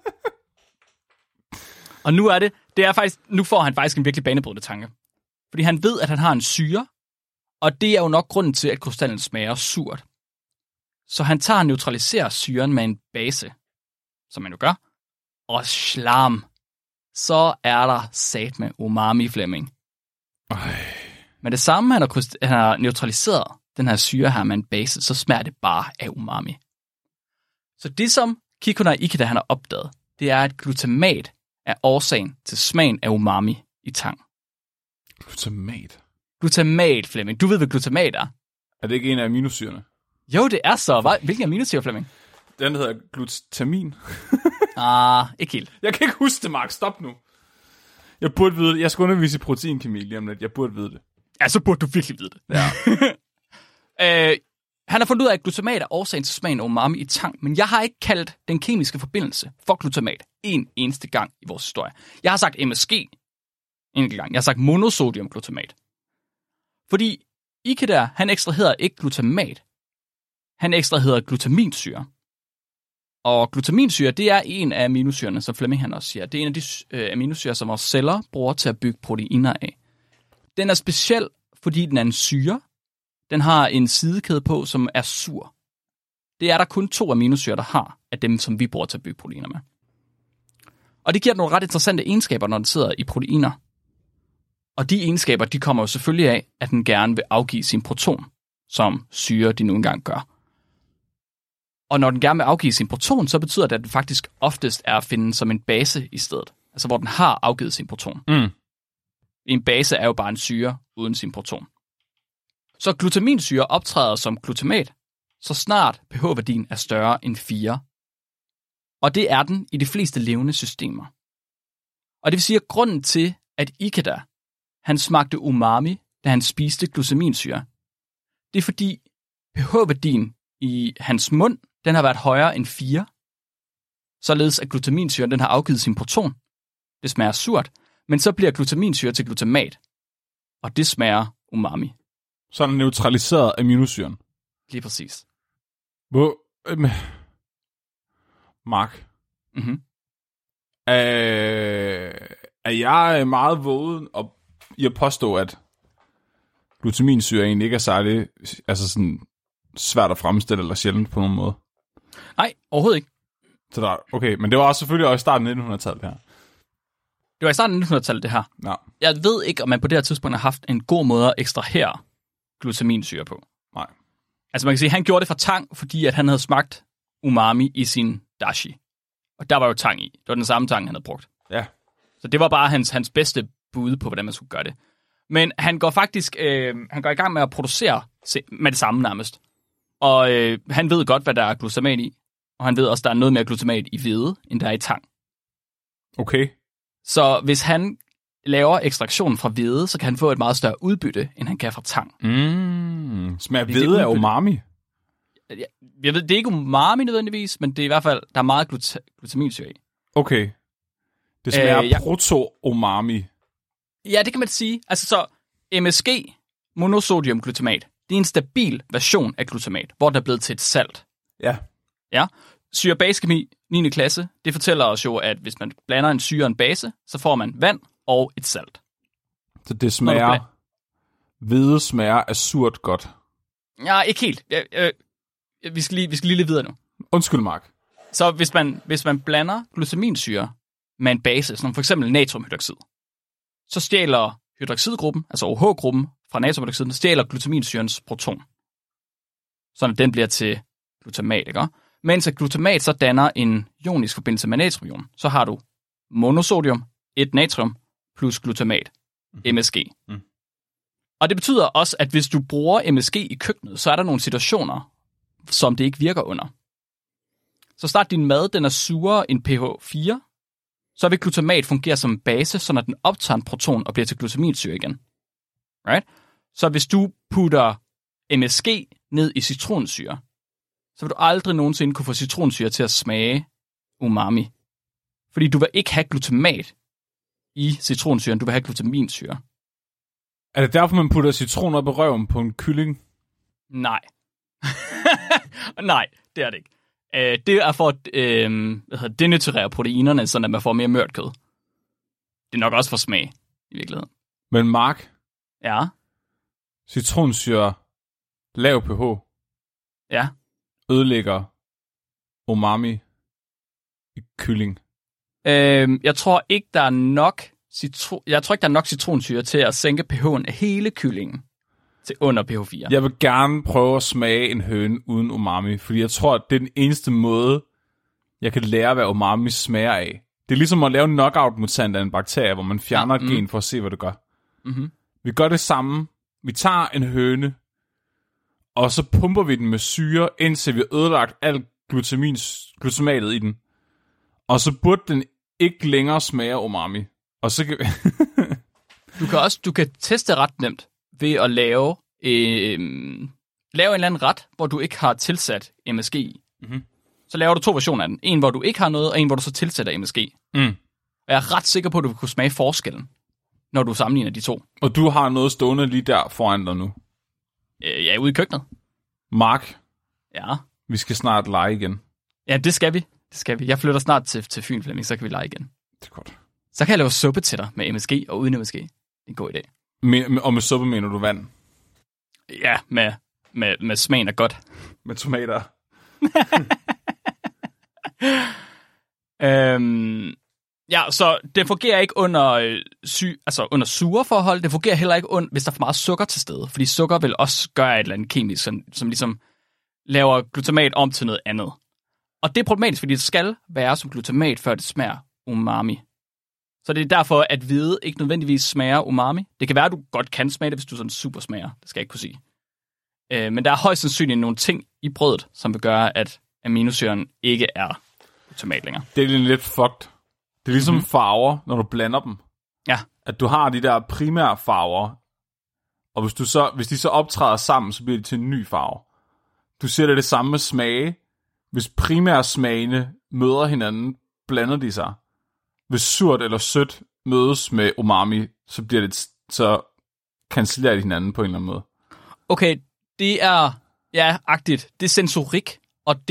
Og nu får han faktisk en virkelig banebrydende tanke. Fordi han ved, at han har en syre, og det er jo nok grunden til, at krystallen smager surt. Så han tager og neutraliserer syren med en base, som man jo gør, og slam. Så er der sat med umami, Flemming. Men det samme, han har neutraliseret den her syre her med en base, så smager det bare af umami. Så det, som Kikunae Ikeda han har opdaget, det er, at glutamat er årsagen til smagen af umami i tang. Glutamat? Glutamat, Flemming. Du ved, hvad glutamat er. Er det ikke en af aminosyrene? Jo, det er så. Hvilken aminosyre, Flemming? Den hedder glutamin. Ikke helt. Jeg kan ikke huske det, Mark. Stop nu. Jeg burde vide det. Jeg skal undervise i proteinkemi lige om lidt. Jeg burde vide det. Ja, så burde du virkelig vide det. Ja. Han har fundet ud af, at glutamat er årsagen til smagen af umami i tang, men jeg har ikke kaldt den kemiske forbindelse for glutamat en eneste gang i vores historie. Jeg har sagt MSG en enkelt gang. Jeg har sagt monosodiumglutamat. Fordi Ikeda, han ekstraherede ikke glutamat. Han ekstraherede glutaminsyre. Og glutaminsyre, det er en af aminosyrene, som Flemming han også siger. Det er en af de aminosyre, som vores celler bruger til at bygge proteiner af. Den er speciel, fordi den er en syre. Den har en sidekæde på, som er sur. Det er der kun 2 aminosyre, der har, af dem, som vi bruger til at bygge proteiner med. Og det giver nogle ret interessante egenskaber, når den sidder i proteiner. Og de egenskaber, de kommer jo selvfølgelig af, at den gerne vil afgive sin proton, som syre de nu engang gør. Og når den gerne vil afgive sin proton, så betyder det, at den faktisk oftest er at finde som en base i stedet. Altså hvor den har afgivet sin proton. Mm. En base er jo bare en syre uden sin proton. Så glutaminsyre optræder som glutamat, så snart pH-værdien er større end 4. Og det er den i de fleste levende systemer. Og det vil sige, at grunden til, at Ikeda, han smagte umami, da han spiste glutaminsyre, det er fordi pH-værdien i hans mund, den har været højere end 4. Således at glutaminsyre, den har afgivet sin proton. Det smager surt, men så bliver glutaminsyre til glutamat. Og det smager umami. Så er den neutraliseret aminosyren. Lige præcis. Mark. Mm-hmm. Er jeg meget vågen i at påstå, at glutaminsyre egentlig ikke er særlig sådan svært at fremstille eller sjældent på nogen måde? Nej, overhovedet ikke. Så der, okay, men det var også selvfølgelig også i starten af 1900-tallet her. Det var i starten af 1900-tallet det her. Ja. Jeg ved ikke, om man på det her tidspunkt har haft en god måde at ekstrahere glutaminsyre på. Nej. Altså man kan sige, at han gjorde det fra tang, fordi at han havde smagt umami i sin dashi. Og der var jo tang i. Det var den samme tang, han havde brugt. Ja. Så det var bare hans bedste bud på, hvordan man skulle gøre det. Men han går faktisk han går i gang med at producere med det samme nærmest. Og han ved godt, hvad der er glutamat i. Og han ved også, at der er noget mere glutamat i hvede, end der er i tang. Okay. Så hvis han laver ekstraktion fra hvede, så kan han få et meget større udbytte, end han kan fra tang. Smager hvede af umami? Jeg ved, det er ikke umami nødvendigvis, men det er i hvert fald, der er meget glutaminsyre i. Okay. Det smager proto-umami. Ja, det kan man sige. Altså så, MSG, monosodium glutamat, det er en stabil version af glutamat, hvor der er blevet til et salt. Ja. Ja. Syre-base-kemi, 9. klasse, det fortæller os jo, at hvis man blander en syre og en base, så får man vand og et salt. Så det smager... Hvede smager af surt godt. Ja, ikke helt. Vi skal lige lidt videre nu. Undskyld, Mark. Så hvis man blander glutaminsyre med en base, som for eksempel natriumhydroxid, så stjæler hydroxidgruppen, altså OH-gruppen fra natriumhydroxiden, stjæler glutaminsyrens proton. Sådan at den bliver til glutamat, ikke? Mens at glutamat så danner en ionisk forbindelse med natrium, så har du monosodium, et natrium, plus glutamat, MSG. Og det betyder også, at hvis du bruger MSG i køkkenet, så er der nogle situationer, som det ikke virker under. Så start din mad, den er surere end pH 4, så vil glutamat fungere som base, så når den optager en proton og bliver til glutaminsyre igen. Right? Så hvis du putter MSG ned i citronsyre, så vil du aldrig nogensinde kunne få citronsyre til at smage umami. Fordi du vil ikke have glutamat i citronsyren, du vil have glutaminsyre. Er det derfor, man putter citron op i røven på en kylling? Nej. Nej, det er det ikke. Det er for at denaturere proteinerne, så man får mere mørt kød. Det er nok også for smag, i virkeligheden. Men Mark? Ja? Citronsyre, lav pH. Ja? Ødelægger umami i kylling. Jeg tror ikke, der er nok citronsyre til at sænke pH'en af hele kyllingen til under pH 4. Jeg vil gerne prøve at smage en høne uden umami, fordi jeg tror, at det er den eneste måde, jeg kan lære, hvad umami smager af. Det er ligesom at lave en knockout-mutant af en bakterie, hvor man fjerner et gen for at se, hvad det gør. Mm-hmm. Vi gør det samme. Vi tager en høne, og så pumper vi den med syre, indtil vi har ødelagt alt glutamatet i den. Og så burde den ikke længere smage umami. Og så kan du kan teste ret nemt ved at lave en eller anden ret, hvor du ikke har tilsat MSG i. Mm-hmm. Så laver du 2 versioner af den. En, hvor du ikke har noget, og en, hvor du så tilsætter MSG. Og jeg er ret sikker på, at du vil kunne smage forskellen, når du sammenligner de 2. Og du har noget stående lige der foran dig nu? Ja, ude i køkkenet. Mark? Ja? Vi skal snart lege igen. Ja, det skal vi. Jeg flytter snart til Fyn, Flemming, så kan vi lege igen. Det er godt. Så kan jeg lave suppe til dig med MSG og uden MSG. Det er en god idé. Og med suppe mener du vand? Ja, med smagen af godt. Med tomater? Ja, så det fungerer ikke under sure forhold. Det fungerer heller ikke hvis der er for meget sukker til stede. Fordi sukker vil også gøre et eller andet kemisk, som ligesom laver glutamat om til noget andet. Og det er problematisk, fordi det skal være som glutamat, før det smager umami. Så det er derfor, at hvede ikke nødvendigvis smager umami. Det kan være, at du godt kan smage det, hvis du sådan super smager. Det skal jeg ikke kunne sige. Men der er højst sandsynligt nogle ting i brødet, som vil gøre, at aminosyren ikke er glutamat længere. Det er lidt fucked. Det er ligesom farver, når du blander dem. Ja. At du har de der primære farver, og hvis de så optræder sammen, så bliver de til en ny farve. Du ser det samme med smage. Hvis primære smagene møder hinanden, blander de sig. Hvis surt eller sødt mødes med umami, så cancellerer de hinanden på en eller anden måde. Okay, det er agtigt. Det er sensorik, og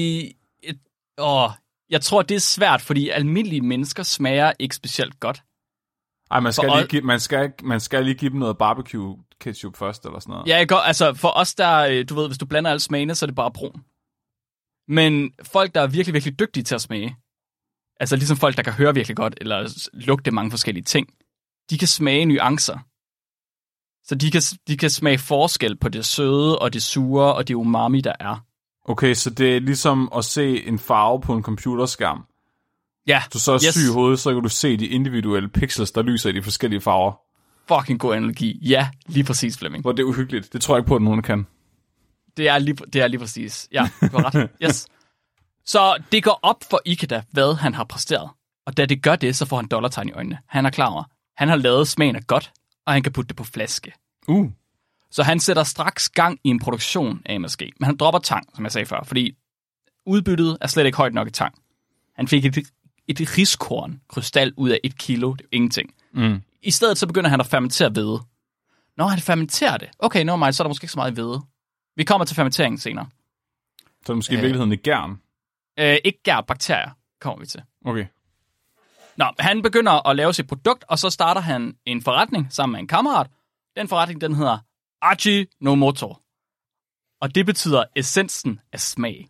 jeg tror, det er svært, fordi almindelige mennesker smager ikke specielt godt. Ej, man skal lige give dem noget barbecue ketchup først, eller sådan noget. Ja, altså for os, der, du ved, hvis du blander alle smagene, så er det bare brun. Men folk, der er virkelig, virkelig dygtige til at smage, altså ligesom folk, der kan høre virkelig godt, eller lugte mange forskellige ting, de kan smage nuancer. Så de kan smage forskel på det søde, og det sure, og det umami, der er. Okay, så det er ligesom at se en farve på en computerskærm. Ja. Du så er syg i hovedet, så kan du se de individuelle pixels, der lyser i de forskellige farver. fucking god analogi. Ja, lige præcis, Flemming. Hvor det er uhyggeligt. Det tror jeg ikke på, at nogen kan. Det er lige præcis. Ja, du har ret. Yes. Så det går op for Ikeda, hvad han har præsteret. Og da det gør det, så får han dollartegn i øjnene. Han er klar over, han har lavet smagen af godt, og han kan putte det på flaske. Så han sætter straks gang i en produktion af MSG. Men han dropper tang, som jeg sagde før, fordi udbyttet er slet ikke højt nok i tang. Han fik et riskorn krystal ud af 1 kilo. Det er ingenting. I stedet så begynder han at fermentere hvede. Når han fermenterer det, okay, så er der måske ikke så meget hvede. Vi kommer til fermenteringen senere. Så er det måske i virkeligheden i gæren? Ikke gær, bakterier kommer vi til. Okay. Nå, han begynder at lave sit produkt, og så starter han en forretning sammen med en kammerat. Den forretning, den hedder Ajinomoto. Og det betyder essensen af smag.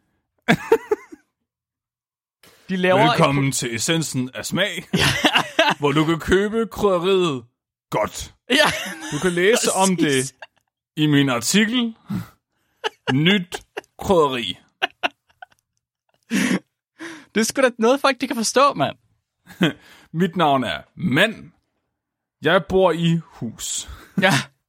De laver velkommen til essensen af smag, hvor du kan købe krydderiet godt. Ja. Du kan læse om det i min artikel. Nyt krydderi. Det er sgu da noget, folk de kan forstå, mand. Mit navn er Mand. Jeg bor i hus. Ja.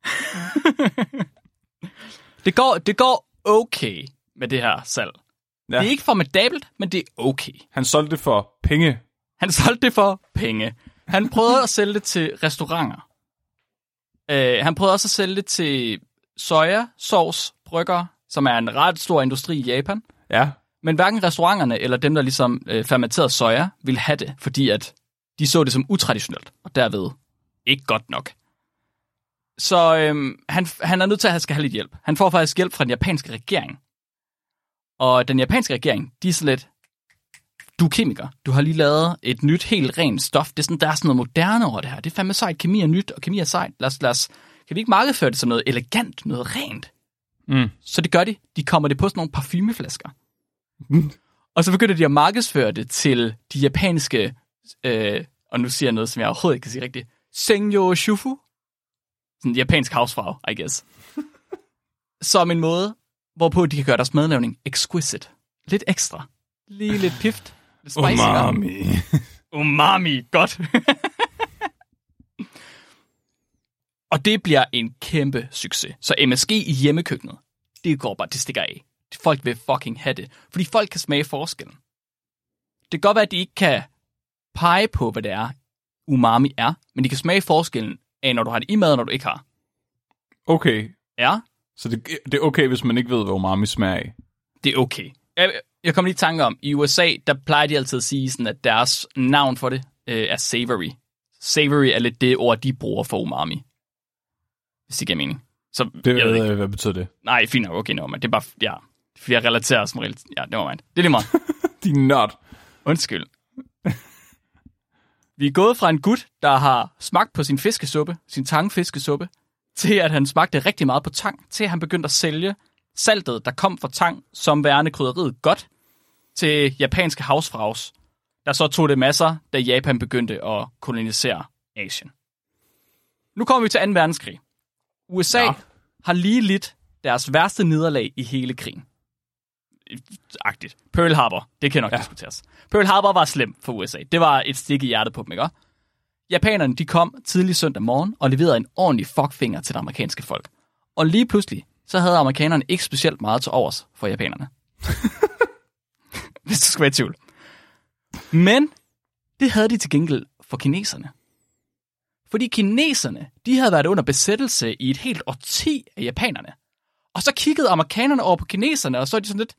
Det går okay med det her salg. Ja. Det er ikke formidabelt, men det er okay. Han solgte det for penge. Han prøvede at sælge det til restauranter. Han prøvede også at sælge det til sojasauce-brygger, som er en ret stor industri i Japan. Ja. Men hverken restauranterne eller dem, der ligesom fermenterede soja, ville have det, fordi at de så det som utraditionelt, og derved ikke godt nok. Så han er nødt til at have lidt hjælp. Han får faktisk hjælp fra den japanske regering. Og den japanske regering, de er så lidt, du er kemiker, du har lige lavet et nyt, helt rent stof. Det er sådan, der er sådan noget moderne over det her. Det er fandme sejt, kemi er nyt, og kemi er sejt. Kan vi ikke markedsføre det som noget elegant, noget rent? Så det gør de. De kommer det på sådan nogle parfumeflasker. Og så begynder de at markedsføre det til de japanske, og nu siger jeg noget, som jeg overhovedet ikke kan sige rigtigt, Senyo Shufu. Sådan en japansk havsfrue, I guess. Som en måde, hvorpå de kan gøre deres madlavning exquisite. Lidt ekstra. Lige lidt pift. Lidt spicy. Umami, godt. Og det bliver en kæmpe succes. Så MSG i hjemmekøkkenet, det stikker af. Folk vil fucking have det. Fordi folk kan smage forskellen. Det kan godt være, at de ikke kan pege på, hvad det er, umami er, men de kan smage forskellen af, når du har det i mad, og når du ikke har. Okay. Ja. Så det er okay, hvis man ikke ved, hvad umami smager af? Det er okay. Jeg kommer lige i tanke om, i USA, der plejer de altid at sige, sådan, at deres navn for det er savory. Savory er lidt det ord, de bruger for umami. Hvis det giver mening. Så, hvad betyder det? Nej, fint nok. Okay, men det er bare, ja. Jeg relaterer som regel. Ja, det var mig. Det er lige meget. Din nørd. Undskyld. Vi er gået fra en gut, der har smagt på sin fiskesuppe, sin tangfiskesuppe, til at han smagte rigtig meget på tang, til at han begyndte at sælge saltet, der kom fra tang, som værende krydderiet godt, til japanske havsfraus, der så tog det masser, da Japan begyndte at kolonisere Asien. Nu kommer vi til 2. verdenskrig. USA har lige lidt deres værste nederlag i hele krigen. Agtigt. Pearl Harbor, det kan nok diskuteres. Pearl Harbor var slem for USA. Det var et stik i hjertet på dem, ikke? Japanerne, de kom tidlig søndag morgen og leverede en ordentlig fuckfinger til det amerikanske folk. Og lige pludselig, så havde amerikanerne ikke specielt meget til overs for japanerne. Hvis du skulle være i tvivl. Men det havde de til gengæld for kineserne. Fordi kineserne, de havde været under besættelse i et helt årti af japanerne. Og så kiggede amerikanerne over på kineserne, og så er de sådan lidt,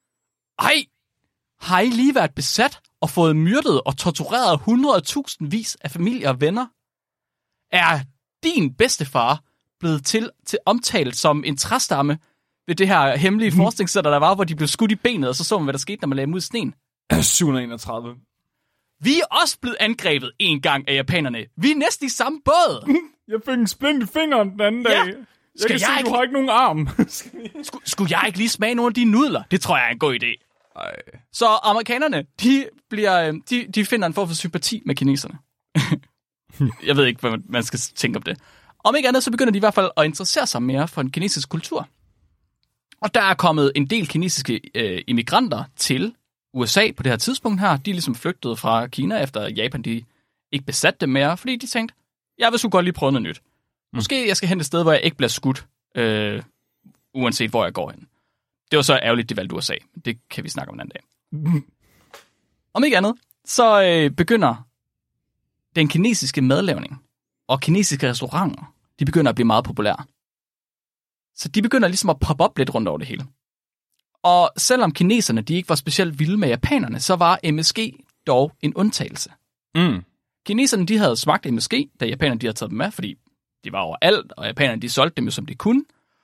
har I lige været besat og fået myrdet og tortureret 100.000 af familier og venner? Er din bedstefar blevet til omtalt som en træstamme ved det her hemmelige forskningscenter, der var, hvor de blev skudt i benet, og så så man, hvad der skete, når man lagde dem ud i sneen? 731. Vi er også blevet angrebet en gang af japanerne. Vi er næsten i samme båd. Jeg fik en splint i fingeren den anden dag. Jeg kan se, du har ikke nogen arm. Skulle jeg ikke lige smage nogle af de nudler? Det tror jeg er en god idé. Ej. Så amerikanerne, de finder en form for sympati med kineserne. Jeg ved ikke, hvad man skal tænke om det. Om ikke andet, så begynder de i hvert fald at interessere sig mere for den kinesiske kultur. Og der er kommet en del kinesiske immigranter til USA på det her tidspunkt her. De er ligesom flygtet fra Kina, efter Japan de ikke besatte dem mere, fordi de tænkte, jeg vil sgu godt lige prøve noget nyt. Måske jeg skal hen et sted, hvor jeg ikke bliver skudt, uanset hvor jeg går hen. Det var så ærgerligt, det valgte USA. Det kan vi snakke om en anden dag. Om ikke andet, så begynder den kinesiske madlavning og kinesiske restauranter, de begynder at blive meget populære. Så de begynder ligesom at poppe op lidt rundt over det hele. Og selvom kineserne de ikke var specielt vilde med japanerne, så var MSG dog en undtagelse. Kineserne de havde smagt MSG, da japanerne de havde taget dem med, fordi de var overalt, og japanerne de solgte dem jo som de kunne.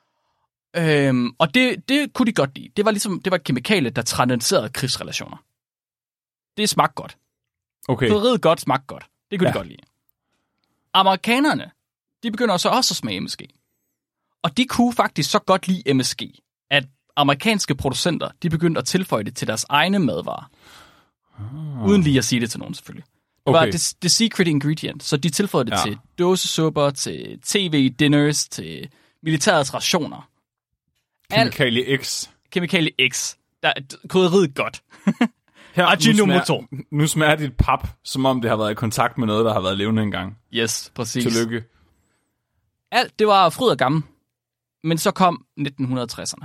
Og det kunne de godt lide. Det var et kemikalie, der transcenderede krigsrelationer. Det smagte godt. Okay. Krydderiet godt smagte godt. Det kunne de godt lide. Amerikanerne, de begynder så også at smage MSG. Og de kunne faktisk så godt lide MSG, at amerikanske producenter, de begyndte at tilføje det til deres egne madvarer. Uden lige at sige det til nogen, selvfølgelig. Det var the secret ingredient, så de tilføjede det til dåsesupper, til tv-dinners, til militærets rationer. Kemikalie X. Kemikalie X. Der krydderiet godt. Her, nu smager dit pap, som om det har været i kontakt med noget, der har været levende engang. Yes, præcis. Tillykke. Alt, det var fryd og gammel. Men så kom 1960'erne.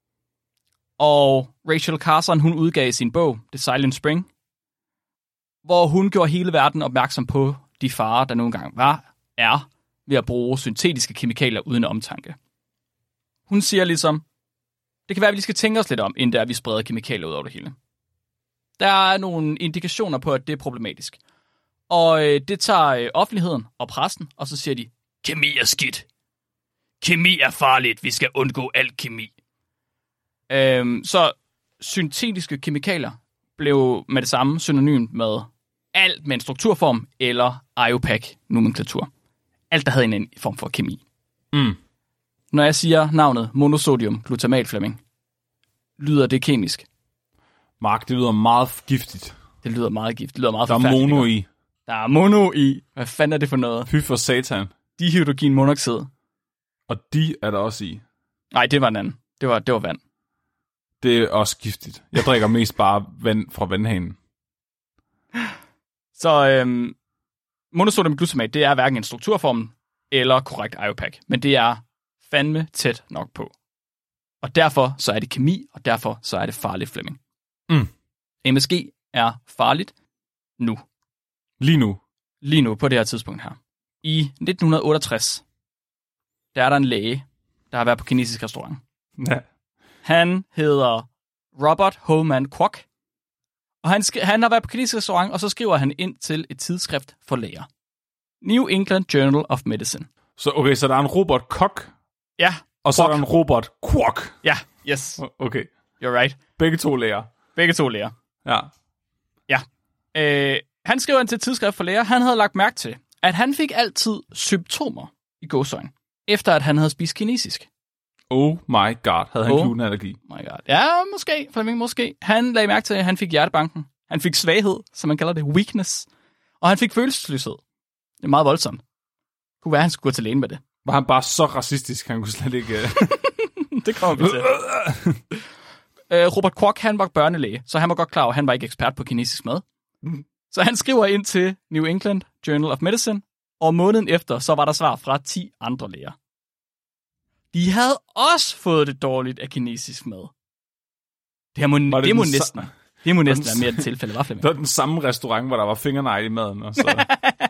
Og Rachel Carson, hun udgav sin bog, The Silent Spring, hvor hun gjorde hele verden opmærksom på de farer, der nogle gange er ved at bruge syntetiske kemikalier uden omtanke. Hun siger ligesom, det kan være, at vi lige skal tænke os lidt om, inden der vi spreder kemikalier ud over det hele. Der er nogle indikationer på, at det er problematisk. Og det tager offentligheden og pressen, og så siger de, kemi er skidt. Kemi er farligt, vi skal undgå al kemi. Så syntetiske kemikalier blev med det samme synonym med alt med en strukturform eller IUPAC-nomenklatur. Alt, der havde en form for kemi. Når jeg siger navnet monosodium glutamat, Flemming, lyder det kemisk? Mark, det lyder meget giftigt. Det lyder meget giftigt. Det lyder meget der er mono i. Der er mono i. Hvad fanden er det for noget? Fy for satan. Dihydrogenmonoxid. Og de er der også i. Nej, det var en anden. Det var vand. Det er også giftigt. Jeg drikker mest bare vand fra vandhanen. Så monosodium glutamat, det er hverken en strukturform eller korrekt IUPAC. Men det er fandme tæt nok på. Og derfor så er det kemi, og derfor så er det farligt, Flemming. MSG er farligt nu. Lige nu, på det her tidspunkt her. I 1968, der er der en læge, der har været på kinesisk restaurant. Ja. Han hedder Robert Holman Kwok. Og han har været på kinesisk restaurant, og så skriver han ind til et tidsskrift for læger. New England Journal of Medicine. Så der er en Robert Koch. Ja. Og så er der en Robert Kwok. Ja, yes. Okay. You're right. Begge to læger. Ja. Ja. Han skriver ind til et tidsskrift for læger. Han havde lagt mærke til, at han fik altid symptomer i gåseøjne, efter at han havde spist kinesisk. Oh my god. Havde han glutenallergi? My god. Ja, måske. Flemming, måske. Han lagde mærke til, at han fik hjertebanken. Han fik svaghed, som man kalder det, weakness. Og han fik følelsesløshed. Det er meget voldsomt. Det kunne være, at han skulle gå til lægen med det. Var han bare så racistisk, han kunne slet ikke... Det kommer vi til. Robert Kwok, han var børnelæge, så han var godt klar over, at han var ikke ekspert på kinesisk mad. Så han skriver ind til New England Journal of Medicine, og måneden efter, så var der svar fra 10 andre læger. De havde også fået det dårligt af kinesisk mad. Det må næsten være mere et tilfælde, var Flemming? Det var den samme restaurant, hvor der var fingernegle i maden. Og så...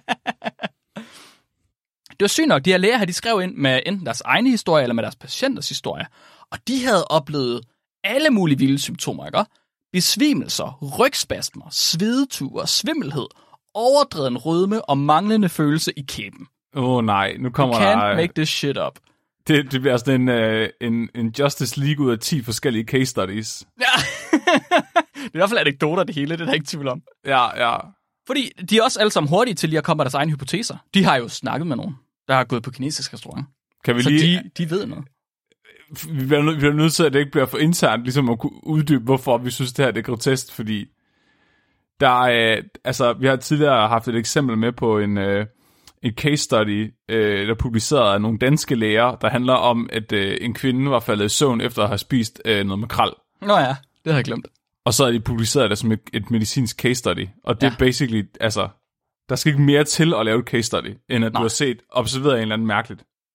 Det var sygt nok, de her læger, de skrev ind med enten deres egne historie, eller med deres patienters historie. Og de havde oplevet alle mulige vilde symptomer, ikke? Besvimelser, rygspasmer, svedeture, svimmelhed, overdreven rødme og manglende følelse i kæben. Nej, nu kommer der... You can't make this shit up. Det bliver sådan en Justice League ud af 10 forskellige case studies. Ja, det er i hvert fald anekdoter det hele, det er der ikke tvivl om. Ja. Fordi de er også alle sammen hurtige til lige at komme med deres egne hypoteser. De har jo snakket med nogen, der har gået på kinesisk restaurant. Så de ved noget. Vi bliver nødt til, at det ikke bliver for internt, ligesom at kunne uddybe, hvorfor vi synes, det her det er grotesk, fordi der er, vi har tidligere haft et eksempel med på en case study, der publiceret af nogle danske læger, der handler om, at en kvinde var faldet i søvn efter at have spist noget makrel. Nå ja, det har jeg glemt. Og så er de publiceret det som et medicinsk case study. Og det er basically, der skal ikke mere til at lave et case study, end at du har observeret en eller anden mærkeligt.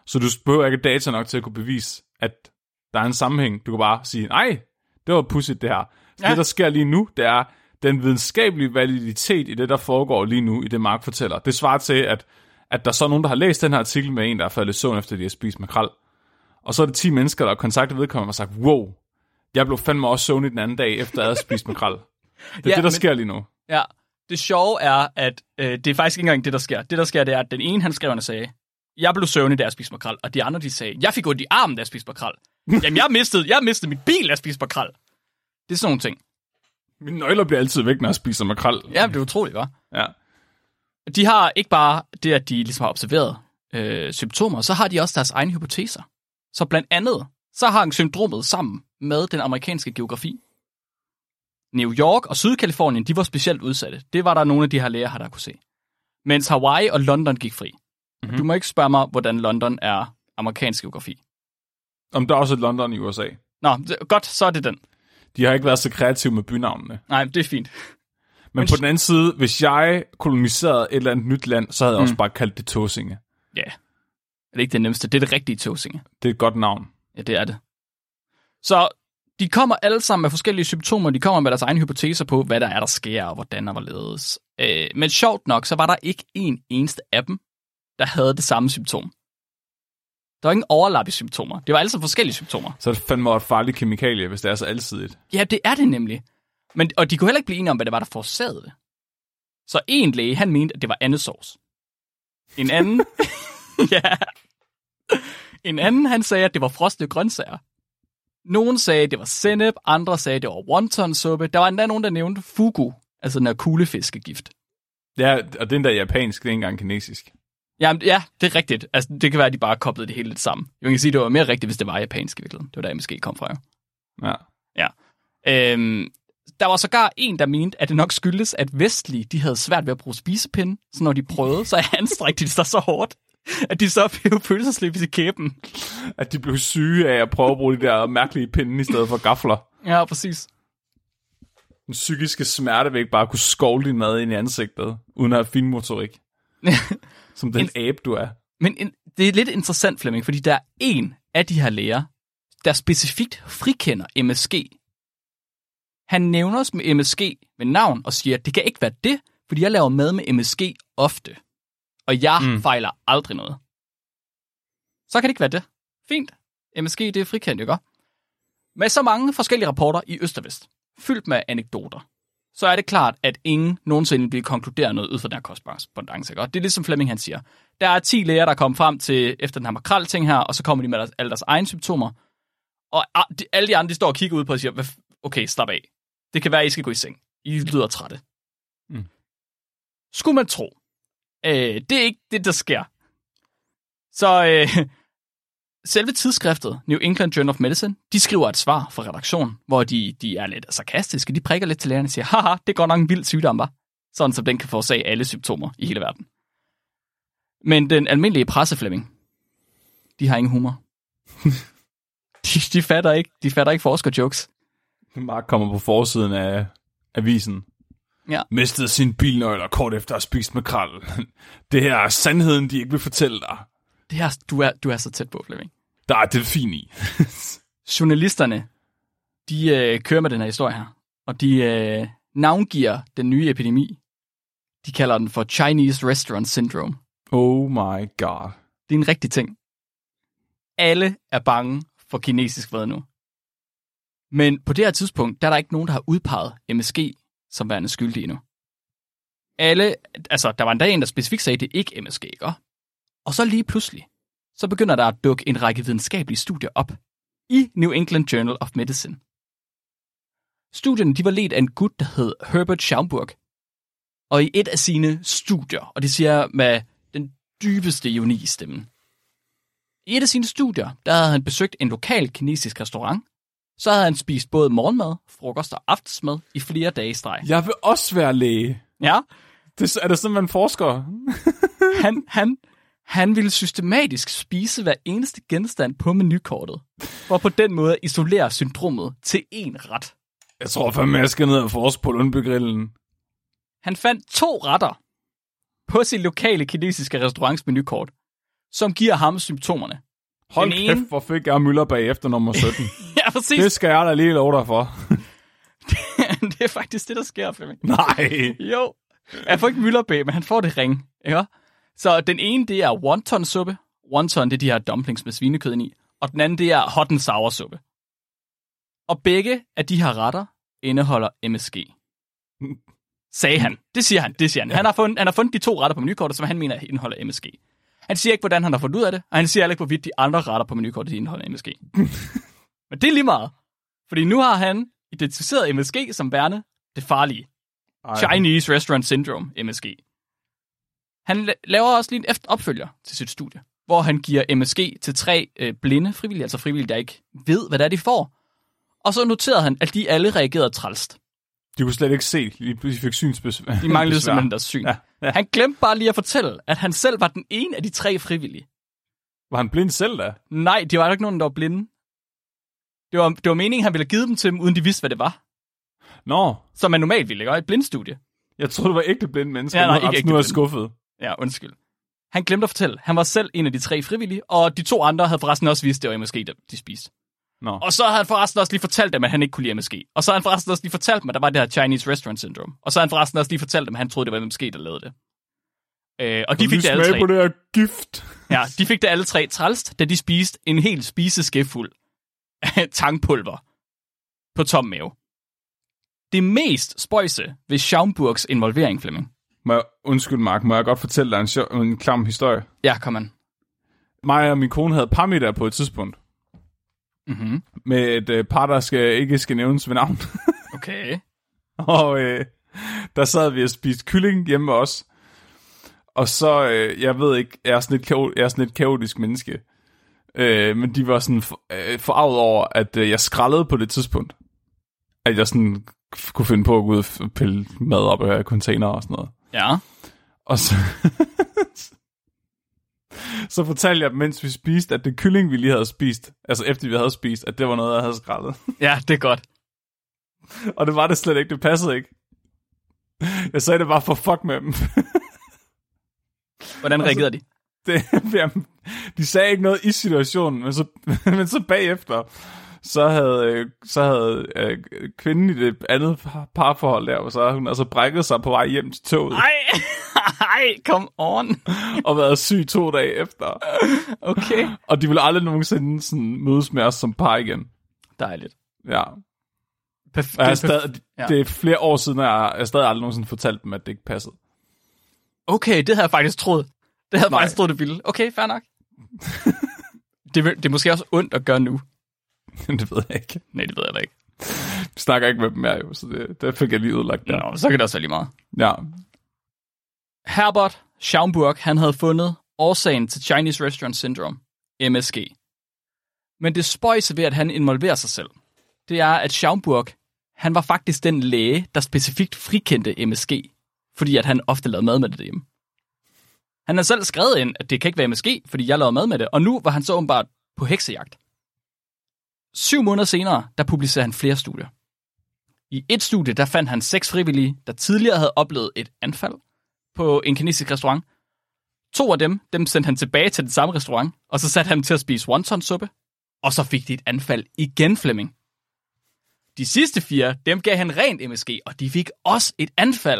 Så du behøver ikke data nok til at kunne bevise, at der er en sammenhæng. Du kan bare sige, nej, det var pudsigt det her. Ja. Det, der sker lige nu, det er den videnskabelige validitet i det, der foregår lige nu, i det Mark fortæller. Det svarer til, at der så er nogen, der har læst den her artikel med en, der er faldet i søvn, efter de har spist makrel. Og så er det 10 mennesker, der har kontaktet vedkommende og sagt, wow, jeg blev fandme også søvnig den anden dag, efter jeg havde spist makrel. Det er det, der sker lige nu. Ja, det sjove er, at det er faktisk ikke engang det, der sker. Det, der sker, det er, at den ene, han skrev, og sagde, jeg blev søvnig, da jeg spiste makrel. Og de andre, de sagde, jeg fik ondt i armen, da jeg spiste makrel. Jamen, jeg mistede mit bil, da jeg spiste makrel. Det er sådan nogle ting. Mine nøgler bliver altid væk, når jeg spiser makrel. Ja, det er utroligt, hva'? Ja. De har ikke bare det, at de ligesom har observeret symptomer, så har de også deres egne hypoteser. Så blandt andet, så hang syndromet sammen med den amerikanske geografi. New York og Sydkalifornien, de var specielt udsatte. Det var der nogle af de her læger, der kunne se. Mens Hawaii og London gik fri. Mm-hmm. Du må ikke spørge mig, hvordan London er amerikansk geografi. Om der er også et London i USA. Nå, godt, så er det den. De har ikke været så kreative med bynavnene. Nej, det er fint. Men på den anden side, hvis jeg koloniserede et eller andet nyt land, så havde jeg også bare kaldt det Tåsinge. Ja, det er ikke det nemmeste. Det er det rigtige Tåsinge. Det er et godt navn. Ja, det er det. Så de kommer alle sammen med forskellige symptomer. De kommer med deres egne hypoteser på, hvad der er, der sker, og hvordan og hvorledes. Men sjovt nok, så var der ikke en eneste af dem, der havde det samme symptom. Der var ingen overlap i symptomer. Det var alle sammen forskellige symptomer. Så det fandme et farligt kemikalie, hvis det er så alsidigt. Ja, det er det nemlig. Og de kunne heller ikke blive enige om, hvad det var, der forårsagede det. Så en læge, han mente, at det var andesauce. En anden... ja. En anden, han sagde, at det var frosne grøntsager. Nogen sagde, at det var sennep, andre sagde, at det var wonton-suppe. Der var endda nogen, der nævnte fugu, altså den her kuglefiskegift. Ja, og den der japansk, det er ikke engang kinesisk. Ja, det er rigtigt. Altså, det kan være, at de bare koblede det hele lidt sammen. Jeg kan sige, at det var mere rigtigt, hvis det var japansk i virkeligheden. Det var der, jeg måske kom fra, jo. Ja. Der var sågar en, der mente, at det nok skyldes, at vestlige, de havde svært ved at bruge spisepinde, så når de prøvede, så anstrækte de sig så hårdt, at de så blev pølseslip i kæben. At de blev syge af at prøve at bruge de der mærkelige pinde i stedet for gafler. Ja, præcis. Den psykiske smerte vil ikke bare kunne skovle din mad ind i ansigtet, uden at have finmotorik. Som den abe, du er. Men det er lidt interessant, Flemming, fordi der er en af de her læger, der specifikt frikender MSG. Han nævner os med MSG ved navn og siger, at det kan ikke være det, fordi jeg laver mad med MSG ofte. Og jeg fejler aldrig noget. Så kan det ikke være det. Fint. MSG, det er frikendt, ikke? Med så mange forskellige rapporter i øst og vest, fyldt med anekdoter, så er det klart, at ingen nogensinde vil konkludere noget ud fra den her korrespondance, ikke? Det er ligesom Flemming, han siger. Der er 10 læger, der kommer frem til efter den her makrel-ting her, og så kommer de med alle deres egne symptomer. Og alle de andre, de står og kigger ud på og siger, okay, slap af. Det kan være, at I skal gå i seng. I lyder trætte. Skulle man tro. Det er ikke det, der sker. Så selve tidsskriftet, New England Journal of Medicine, de skriver et svar fra redaktionen, hvor de er lidt sarkastiske. De prikker lidt til lærerne og siger, haha, det går nok en vild sygdom, var. Sådan, så den kan forårsage alle symptomer i hele verden. Men den almindelige presse, Flemming, de har ingen humor. de fatter ikke forskerjokes. Mark kommer på forsiden af avisen. Ja. Mistede sin bilnøgler kort efter at have spist makrel. Det her er sandheden, de ikke vil fortælle dig. Det her, du er så tæt på, Flemming. Der er delfin i. Journalisterne, de kører med den her historie her, og de navngiver den nye epidemi. De kalder den for Chinese Restaurant Syndrome. Oh my god. Det er en rigtig ting. Alle er bange for kinesisk mad nu. Men på det her tidspunkt, der er der ikke nogen, der har udpeget MSG som værende skyldig endnu. Der var endda en, der specifikt sagde, at det ikke er MSG, ikke? Og så lige pludselig, så begynder der at dukke en række videnskabelige studier op i New England Journal of Medicine. Studierne, de var ledt af en gut, der hed Herbert Schaumburg. Og i et af sine studier, og det siger med den dybeste ironi i stemmen. I et af sine studier, der havde han besøgt en lokal kinesisk restaurant. Så havde han spist både morgenmad, frokost og aftensmad i flere dage i streg. Jeg vil også være læge. Ja. Er det sådan, man forsker? Han ville systematisk spise hver eneste genstand på menukortet, for på den måde isolere syndromet til én ret. Jeg tror fandme, jeg skal ned og forske på Lundbygrillen. Han fandt 2 retter på sin lokale kinesiske restaurants menukort, som giver ham symptomerne. Hold kæft, hvor fik jeg mylder bagefter nummer 17. Ja, præcis. Det skal jeg da lige love dig for. Det er faktisk det, der sker, Flemming. Nej. Jo. Jeg får ikke mylderbag, men han får det ring. Ikke? Så den ene, det er wonton-suppe. Wonton, det er de her dumplings med svinekød i. Og den anden, det er hot and sour suppe. Og begge af de her retter indeholder MSG. Sagde han. Det siger han. Ja. Han har fundet de 2 retter på menukortet, som han mener indeholder MSG. Han siger ikke, hvordan han har fundet ud af det, og han siger heller ikke, hvorvidt de andre retter på menukortet indeholder MSG. Men det er lige meget. Fordi nu har han identificeret MSG som værende det farlige. Chinese Restaurant Syndrome, MSG. Han laver også lige en opfølger til sit studie, hvor han giver MSG til 3 blinde frivillige, altså frivillige, der ikke ved, hvad det er, de får. Og så noterede han, at de alle reagerede trælst. De kunne slet ikke se, de fik synsbesvær. De manglede simpelthen deres syn. Ja. Han glemte bare lige at fortælle, at han selv var den ene af de 3 frivillige. Var han blind selv da? Nej, det var ikke nogen, der var blinde. Det var meningen, han ville have givet dem til dem, uden de vidste, hvad det var. Nå. Som man normalt ville, ikke? Og et blindstudie. Jeg troede, det var ægte blinde mennesker. Ja, nej, ikke ægte nu er jeg skuffet. Ja, undskyld. Han glemte at fortælle. Han var selv en af de 3 frivillige, og de 2 andre havde forresten også vidst, det var MSG, de spiste. Nå. Og så havde han forresten også lige fortalt dem, at han ikke kunne lide MSG. Og så havde han forresten også lige fortalt dem, at der var det her Chinese Restaurant Syndrome. Og så havde han forresten også lige fortalt dem, at han troede, det var MSG, der lavede det. Og de fik det alle 3. på det her gift. Ja, de fik det alle 3 trælst, da de spiste en hel spiseskefuld af tangpulver på tom mave. Det mest spøjse ved Schaumburgs involvering, Flemming. Undskyld, Mark, må jeg godt fortælle dig en klam historie? Ja, kom an. Mig og min kone havde parmiddag på et tidspunkt. Mm-hmm. Med et par, der ikke skal nævnes ved navn. Okay. Og der sad vi og spiste kylling hjemme med os. Og så, jeg ved ikke, jeg er sådan et kaotisk menneske. Men de var sådan forarvet over, at jeg skraldede på det tidspunkt. At jeg sådan kunne finde på at gå ud og pille mad op af container og sådan noget. Ja. Og så... så fortalte jeg, mens vi spiste, at det kylling, vi lige havde spist, altså efter vi havde spist, at det var noget, jeg havde skrællet. Ja, det er godt. Og det var det slet ikke, det passede ikke. Jeg sagde det bare for fuck med dem. Hvordan reagerede de? De sagde ikke noget i situationen, men så bagefter, så havde kvinden i det andet parforhold der, og så havde hun altså brækket sig på vej hjem til toget. Ej, come on. Og været syg 2 dage efter. Okay. Og de ville aldrig nogensinde sådan mødes med os som par igen. Dejligt. Ja. Det er flere år siden, og jeg stadig aldrig nogensinde fortalt dem, at det ikke passede. Okay, det havde jeg faktisk troet. Det ville. Okay, fair nok. det er måske også ondt at gøre nu. Det ved jeg ikke. Nej, det ved jeg da ikke. Vi snakker ikke med dem her jo, så det fik jeg lige udlagt der. Nå, så kan det også være lige meget. Ja. Herbert Schaumburg, han havde fundet årsagen til Chinese Restaurant Syndrome, MSG. Men det spøjse ved, at han involverer sig selv, det er, at Schaumburg, han var faktisk den læge, der specifikt frikendte MSG, fordi at han ofte lavede mad med det derhjemme. Han har selv skrevet ind, at det kan ikke være MSG, fordi jeg lavede mad med det, og nu var han så åbenbart på heksejagt. 7 måneder senere, der publicerede han flere studier. I et studie, der fandt han 6 frivillige, der tidligere havde oplevet et anfald på en kinesisk restaurant. 2 af dem sendte han tilbage til den samme restaurant, og så satte han dem til at spise wonton-suppe, og så fik de et anfald igen, Flemming. De sidste 4, dem gav han rent MSG, og de fik også et anfald.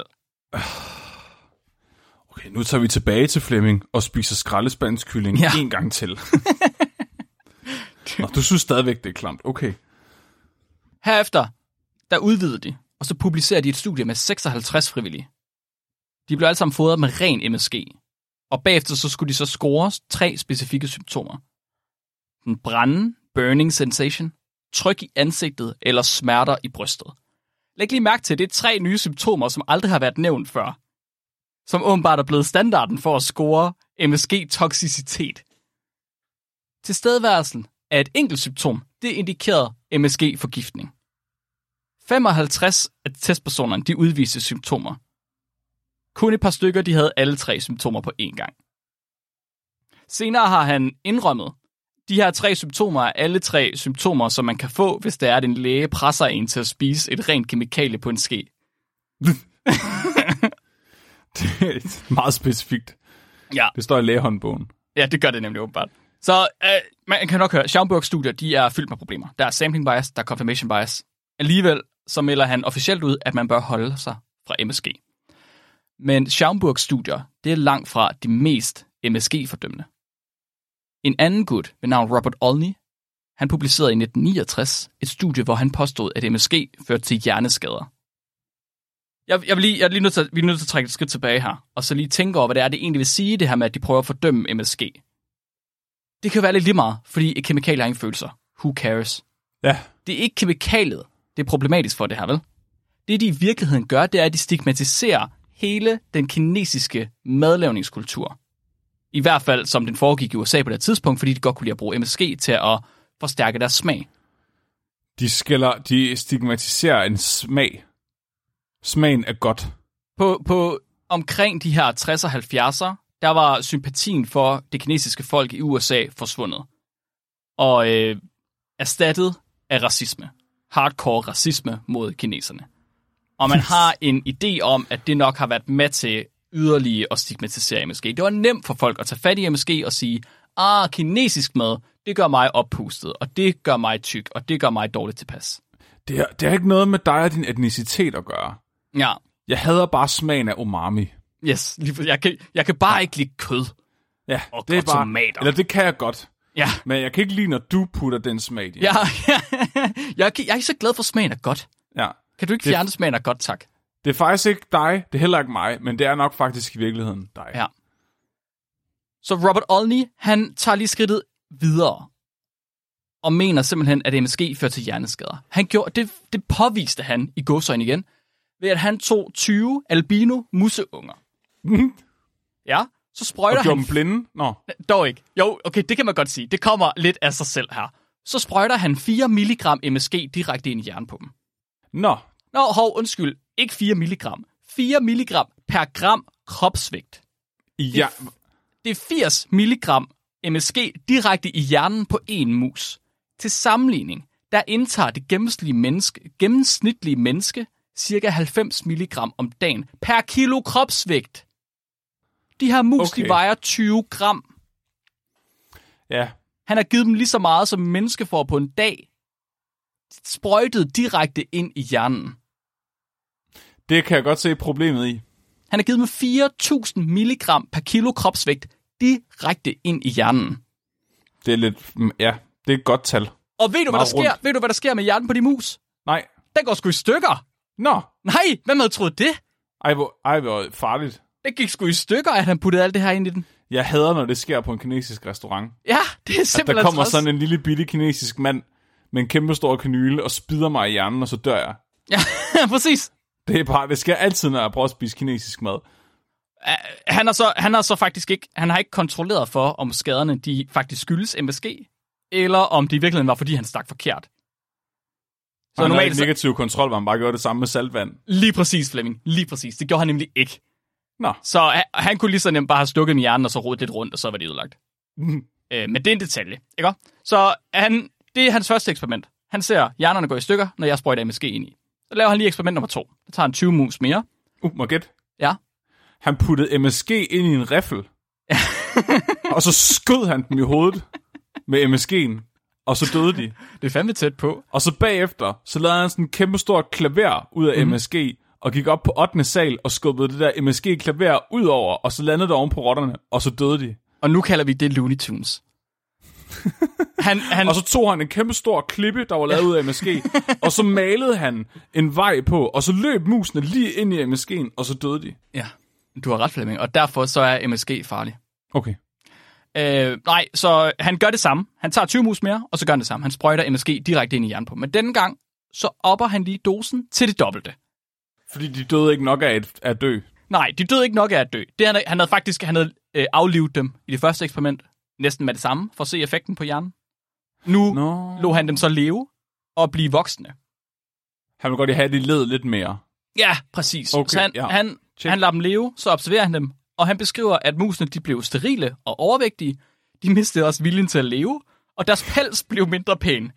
Okay, nu tager vi tilbage til Flemming og spiser skraldespandskylling en gang til. Nå, du synes stadigvæk, det er klamt. Okay. Herefter, der udvidede de, og så publicerede de et studie med 56 frivillige. De blev alle sammen fodret med ren MSG, og bagefter så skulle de så score 3 specifikke symptomer. Den brænde, burning sensation, tryk i ansigtet eller smerter i brystet. Læg lige mærke til, at det er 3 nye symptomer, som aldrig har været nævnt før. Som åbenbart er blevet standarden for at score MSG-toksicitet. Tilstedeværelsen af et enkelt symptom, det indikerede MSG-forgiftning. 55 af testpersonerne, de udviste symptomer. Kun et par stykker, de havde alle 3 symptomer på én gang. Senere har han indrømmet, de her 3 symptomer er alle 3 symptomer, som man kan få, hvis det er, at en læge presser en til at spise et rent kemikalie på en ske. Det er meget specifikt. Ja. Det står i lægehåndbogen. Ja, det gør det nemlig åbenbart. Så man kan nok høre, Schaumburgs studier, de er fyldt med problemer. Der er sampling bias, der er confirmation bias. Alligevel så melder han officielt ud, at man bør holde sig fra MSG. Men Schaumburgs studier, det er langt fra de mest MSG-fordømmende. En anden gut ved navn Robert Olney, han publicerede i 1969 et studie, hvor han påstod, at MSG førte til hjerneskader. Vi er lige nødt til at trække et skridt tilbage her, og så lige tænke over, hvad det egentlig vil sige, det her med, at de prøver at fordømme MSG. Det kan jo være lidt lige meget, fordi et kemikalie har ingen følelser. Who cares? Ja. Det er ikke kemikaliet, det er problematisk for det her, vel? Det, de i virkeligheden gør, det er, at de stigmatiserer hele den kinesiske madlavningskultur. I hvert fald, som den foregik i USA på det tidspunkt, fordi de godt kunne lide at bruge MSG til at forstærke deres smag. De stigmatiserer en smag. Smagen er godt. På omkring de her 60'er og 70'er, der var sympatien for det kinesiske folk i USA forsvundet. Og erstattet af racisme. Hardcore racisme mod kineserne. Og man har en idé om, at det nok har været med til yderligere at stigmatisere MSG. Det var nemt for folk at tage fat i MSG og sige, kinesisk mad, det gør mig oppustet, og det gør mig tyk, og det gør mig dårligt tilpas. Det har ikke noget med dig og din etnicitet at gøre. Ja. Jeg hader bare smagen af umami. Yes, jeg kan bare ikke lide kød. Ja, og det er bare tomater. Eller det kan jeg godt. Ja. Men jeg kan ikke lide, når du putter den smag i. Ja. Jeg er ikke så glad for smagen af godt. Ja. Kan du ikke fjerne smagen af godt, tak? Det er faktisk ikke dig, det er heller ikke mig, men det er nok faktisk i virkeligheden dig. Ja. Så Robert Olney, han tager lige skridtet videre og mener simpelthen, at MSG fører til hjerneskader. Han gjorde det påviste han i gåseøjne igen, ved at han tog 20 albino museunger. Ja, så sprøjter han... Og gjorde dem blinde? Nå. Dog ikke. Jo, okay, det kan man godt sige. Det kommer lidt af sig selv her. Så sprøjter han 4 milligram MSG direkte ind i hjernen på dem. Nå, Undskyld. Ikke 4 milligram. 4 milligram per gram kropsvægt. Ja. Det er 80 milligram MSG direkte i hjernen på en mus. Til sammenligning, der indtager det gennemsnitlige menneske cirka 90 milligram om dagen per kilo kropsvægt. De her mus, de vejer 20 gram. Ja. Han har givet dem lige så meget, som menneske får på en dag. Sprøjtet direkte ind i hjernen. Det kan jeg godt se problemet i. Han har givet dem 4.000 milligram per kilo kropsvægt direkte ind i hjernen. Det er lidt... Ja, det er et godt tal. Og ved du, hvad der sker? Ved du, hvad der sker med hjernen på de mus? Nej. Den går sgu i stykker. Nå. Nej, hvem havde troet det? Ej, hvor farligt. Den gik sgu i stykker, at han puttede alt det her ind i den. Jeg hader, når det sker på en kinesisk restaurant. Ja, det er simpelthen der kommer træls. sådan en lille bitte kinesisk mand med en kæmpe stor kanyle og spider mig i hjernen, og så dør jeg. Ja, præcis. Det sker altid, når jeg prøver at spise kinesisk mad. Han har ikke kontrolleret for, om skaderne de faktisk skyldes MSG, eller om det i virkeligheden var, fordi han stak forkert. Så han havde ikke negativ kontrol, hvor han bare gjorde det samme med saltvand. Lige præcis, Flemming. Lige præcis. Det gjorde han nemlig ikke. Nå. Så han kunne lige så nemt bare have stukket med hjernen, og så rodet lidt rundt, og så var det ødelagt. Men det er en detalje, ikke? Så det er hans første eksperiment. Han ser hjernerne gå i stykker, når jeg sprøjter MSG ind i. Så laver han lige eksperiment nummer 2. Der tager han 20 mus mere. Må jeg gætte? Ja. Han puttede MSG ind i en riffel. Og så skød han dem i hovedet med MSG'en. Og så døde de. Det er fandme tæt på. Og så bagefter, så lavede han sådan en kæmpe stor klaver ud af MSG, og gik op på 8. sal og skubbede det der MSG-klaver ud over, og så landede det oven på rotterne, og så døde de. Og nu kalder vi det Looney Tunes. Og så tog han en kæmpe stor klippe, der var lavet ud af MSG, og så malede han en vej på, og så løb musene lige ind i MSG'en, og så døde de. Ja, du har ret, Flemming, og derfor så er MSG farlig. Okay. Nej, så han gør det samme. Han tager 20 mus mere, og så gør han det samme. Han sprøjter MSG direkte ind i hjernen på. Men denne gang, så opper han lige dosen til det dobbelte. Fordi de døde ikke nok af at dø? Nej, de døde ikke nok af at dø. Han havde aflivet dem i det første eksperiment, næsten med det samme, for at se effekten på hjernen. Nu lå han dem så leve og blive voksne. Han vil godt have, at de led lidt mere. Ja, præcis. Okay, så han lader dem leve, så observerer han dem, og han beskriver, at musene de blev sterile og overvægtige. De mistede også viljen til at leve, og deres pels blev mindre pæn.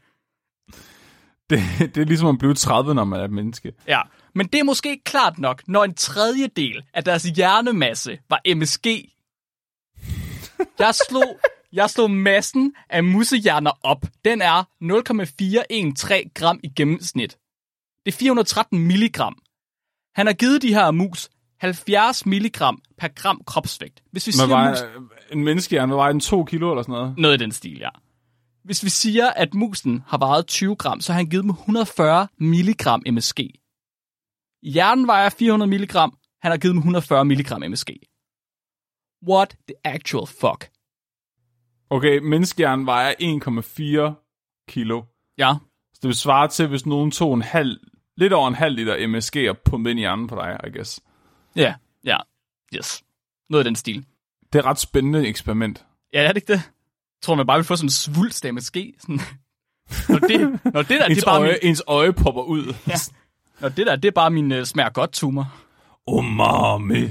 Det er ligesom at blive 30, når man er et menneske. Ja, men det er måske ikke klart nok, når en tredjedel af deres hjernemasse var MSG. Jeg slog massen af musehjerner op. Den er 0,413 gram i gennemsnit. Det er 413 milligram. Han har givet de her mus 70 milligram per gram kropsvægt. Hvis vi siger en menneskehjerne, var den 2 kilo eller sådan noget? Noget i den stil, ja. Hvis vi siger, at musen har vejet 20 gram, så har han givet dem 140 milligram MSG. Hjernen vejer 400 milligram. Han har givet dem 140 milligram MSG. What the actual fuck? Okay, menneskehjernen vejer 1,4 kilo. Ja. Så det vil svare til, hvis nogen tog lidt over en halv liter MSG og pumpede ind i hjernen på dig, I guess. Ja, yes. Noget af den stil. Det er et ret spændende eksperiment. Ja, er det ikke det? Jeg tror, man bare vil få sådan en svulst af MSG. Sådan. Når det der, det er bare ens øje popper ud. Ja. Når det der, det er bare min smager godt tumor. Umami.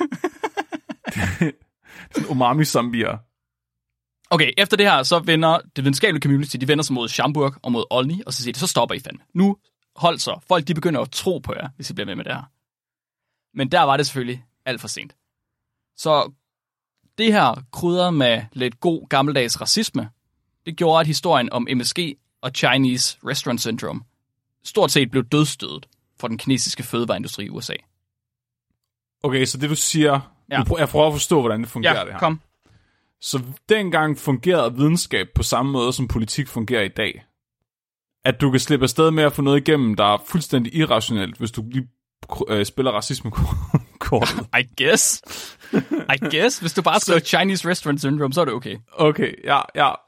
Umami-zombier. Okay, efter det her, så vender det videnskabelige community, de vender sig mod Schamburg og mod Olney, og så siger de, så stopper I fandme. Nu hold så. Folk, de begynder at tro på jer, hvis I bliver med det her. Men der var det selvfølgelig alt for sent. Så det her krydret med lidt god gammeldags racisme, det gjorde, at historien om MSG og Chinese Restaurant Syndrome stort set blev dødsstødet for den kinesiske fødevareindustri i USA. Okay, så det du siger, ja. Jeg prøver at forstå, hvordan det fungerer det her. Kom. Så dengang fungerede videnskab på samme måde, som politik fungerer i dag. At du kan slippe afsted med at få noget igennem, der er fuldstændig irrationelt, hvis du lige spiller racisme-kortet. I guess. Hvis du bare skriver Chinese Restaurant Syndrome, så er det okay. Okay, ja.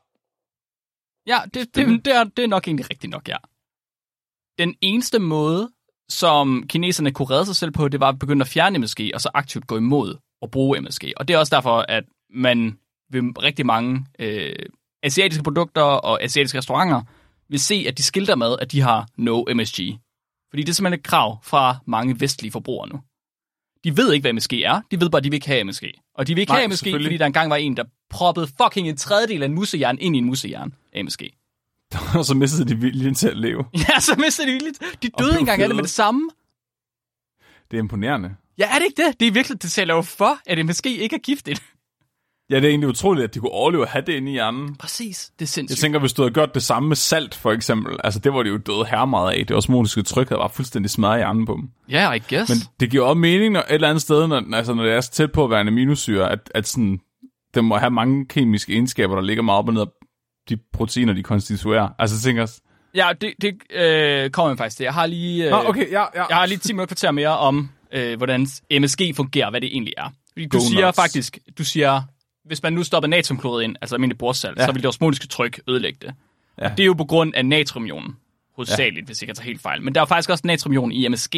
Ja, det er nok egentlig rigtigt nok, ja. Den eneste måde, som kineserne kunne redde sig selv på, det var at begynde at fjerne MSG, og så aktivt gå imod at bruge MSG. Og det er også derfor, at man ved rigtig mange asiatiske produkter og asiatiske restauranter vil se, at de skilter med, at de har no MSG. Fordi det er simpelthen et krav fra mange vestlige forbrugere nu. De ved ikke, hvad MSG er. De ved bare, at de vil ikke have MSG. Og de vil ikke have MSG, fordi der engang var en, der proppede fucking en tredjedel af en musehjern ind i en musehjern af MSG. Og så mistede de viljen til at leve. Ja, så mistede de viljen. De døde engang alle med det samme. Det er imponerende. Ja, er det ikke det? Det er virkelig, det taler jo for, at MSG ikke er giftigt. Ja, det er egentlig utroligt, at de kunne overleve at have det inde i hjernen. Præcis, det er sindssygt. Jeg tænker, hvis du havde gjort det samme med salt, for eksempel. Altså, det var det jo døde her meget af. Det osmotiske tryk havde bare fuldstændig smadret i hjernen på dem. Ja, yeah, I guess. Men det giver også mening når et eller andet sted, når det er så tæt på at være en aminosyre, at sådan, det må have mange kemiske egenskaber, der ligger meget op og ned af de proteiner, de konstituerer. Altså, jeg tænker... Ja, det kommer jeg faktisk til. Jeg har lige... okay, ja. Jeg har lige 10 minutter kvarter mere om, hvordan MSG fungerer, hvad det egentlig er. Fordi du siger, hvis man nu stopper natriumklorid ind, altså almindelig bordsalt, så vil det osmotiske tryk ødelægge det. Ja. Og det er jo på grund af natriumionen, hovedsageligt, hvis jeg kan tage helt fejl. Men der er faktisk også natriumion i MSG.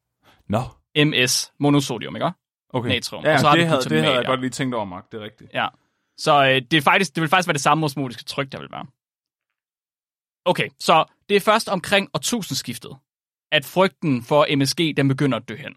MS, monosodium, ikke? Okay. Natrium. Ja, og så har det havde jeg godt lige tænkt over, Mark. Det er rigtigt. Ja. Så det vil faktisk være det samme osmotiske tryk, der vil være. Okay, så det er først omkring årtusindskiftet, at frygten for MSG, den begynder at dø hen.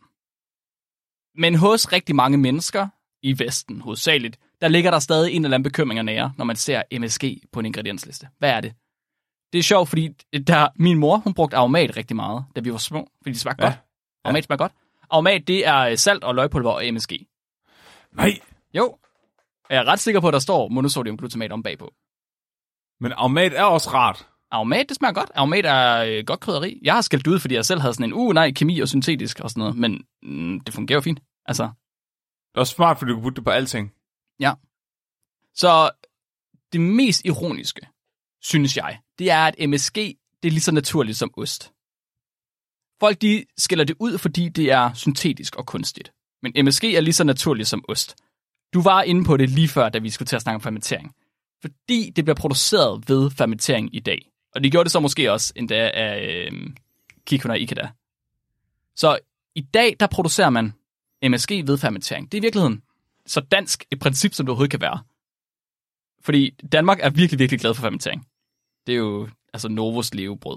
Men hos rigtig mange mennesker i Vesten, hovedsageligt, der ligger der stadig en eller anden bekymring af nære, når man ser MSG på en ingrediensliste. Hvad er det? Det er sjovt, fordi min mor, hun brugte aromat rigtig meget, da vi var små, fordi det smagte godt. Aromat smager godt. Aromat, det er salt og løgpulver og MSG. Nej! Jo. Jeg er ret sikker på, at der står monosodiumglutamat om bagpå. Men aromat er også rart. Aromat, det smager godt. Aromat er godt krydderi. Jeg har skældt ud, fordi jeg selv havde sådan en, kemi og syntetisk og sådan noget, men det fungerer jo fint. Altså. Det er også smart, fordi du kan putte det på alting. Ja. Så det mest ironiske, synes jeg, det er, at MSG, det er lige så naturligt som ost. Folk, de skiller det ud, fordi det er syntetisk og kunstigt. Men MSG er lige så naturligt som ost. Du var inde på det lige før, da vi skulle til at snakke om fermentering. Fordi det bliver produceret ved fermentering i dag. Og de gjorde det så måske også endda af Kikuna og Ikeda. Så i dag, der producerer man MSG ved fermentering. Det er i virkeligheden så dansk et princip, som det overhovedet kan være. Fordi Danmark er virkelig, virkelig glad for fermentering. Det er jo altså Novos levebrød.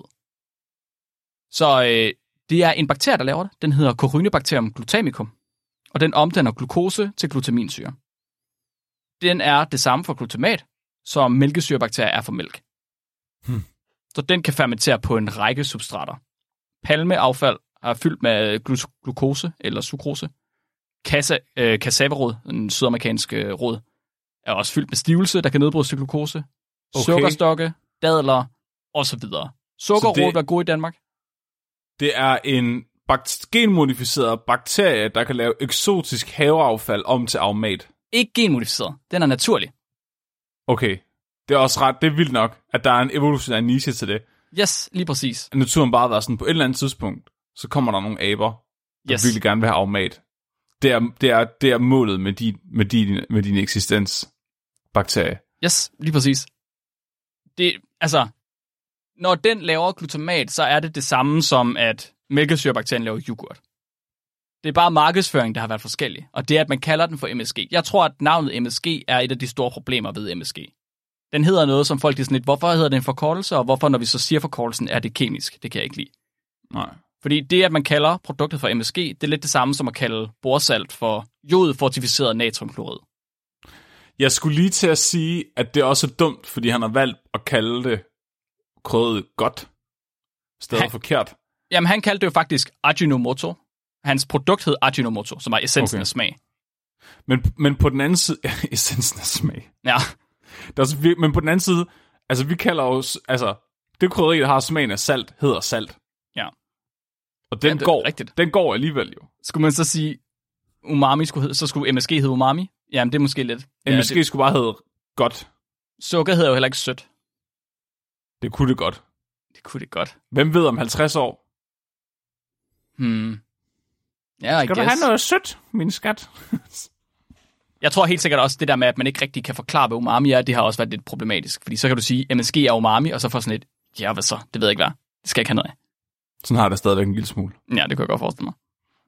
Så det er en bakterie, der laver det. Den hedder Corynebacterium glutamicum. Og den omdanner glukose til glutaminsyre. Den er det samme for glutamat, som mælkesyrebakterier er for mælk. Så den kan fermentere på en række substrater. Palmeaffald er fyldt med glukose eller sukrose. Cassavarod, en sydamerikansk rod, er også fyldt med stivelse, der kan nedbryde til glukose. Okay. Sukkerstokke, dadler osv. Sukkerrot er god i Danmark. Det er en genmodificeret bakterie, der kan lave eksotisk haveaffald om til aromat. Ikke genmodificeret. Den er naturlig. Okay. Det er også det er vildt nok, at der er en evolutionær niche til det. Yes, lige præcis. Naturen bare har været sådan, på et eller andet tidspunkt, så kommer der nogle aber, der virkelig gerne vil have aromat. Det er målet med din eksistens, bakterie. Yes, lige præcis. Når den laver glutamat, så er det samme som, at mælkesyrebakterien laver yoghurt. Det er bare markedsføring, der har været forskellig. Og det er, at man kalder den for MSG. Jeg tror, at navnet MSG er et af de store problemer ved MSG. Den hedder noget, som folk er sådan lidt, hvorfor hedder det en forkortelse, og hvorfor, når vi så siger forkortelsen, er det kemisk? Det kan jeg ikke lide. Nej. Fordi det, at man kalder produktet for MSG, det er lidt det samme som at kalde borsalt for jodfortificeret natriumklorid. Jeg skulle lige til at sige, at det er også dumt, fordi han har valgt at kalde det krydret godt, stedet forkert. Jamen, han kaldte det jo faktisk Ajinomoto. Hans produkt hed Ajinomoto, som er essensen af smag. Men på den anden side... essensen af smag. Ja. Men på den anden side, altså vi kalder jo... Altså, det krydderi, der har smagen af salt, hedder salt. Ja. Og den går alligevel jo. Skulle man så sige, umami så skulle MSG hedde umami? Jamen, det er måske lidt... MSG skulle bare hedde godt. Sukker hedder jo heller ikke sødt. Det kunne det godt. Det kunne det godt. Hvem ved om 50 år? Ja, skal du have noget sødt, min skat? Jeg tror helt sikkert også, det der med, at man ikke rigtig kan forklare, hvad umami er, det har også været lidt problematisk. Fordi så kan du sige, MSG er umami, og så får sådan et, ja, hvad så? Det ved jeg ikke hvad. Det skal jeg ikke have noget af. Sådan har det stadigvæk en lille smule. Ja, det kan jeg godt forestille mig.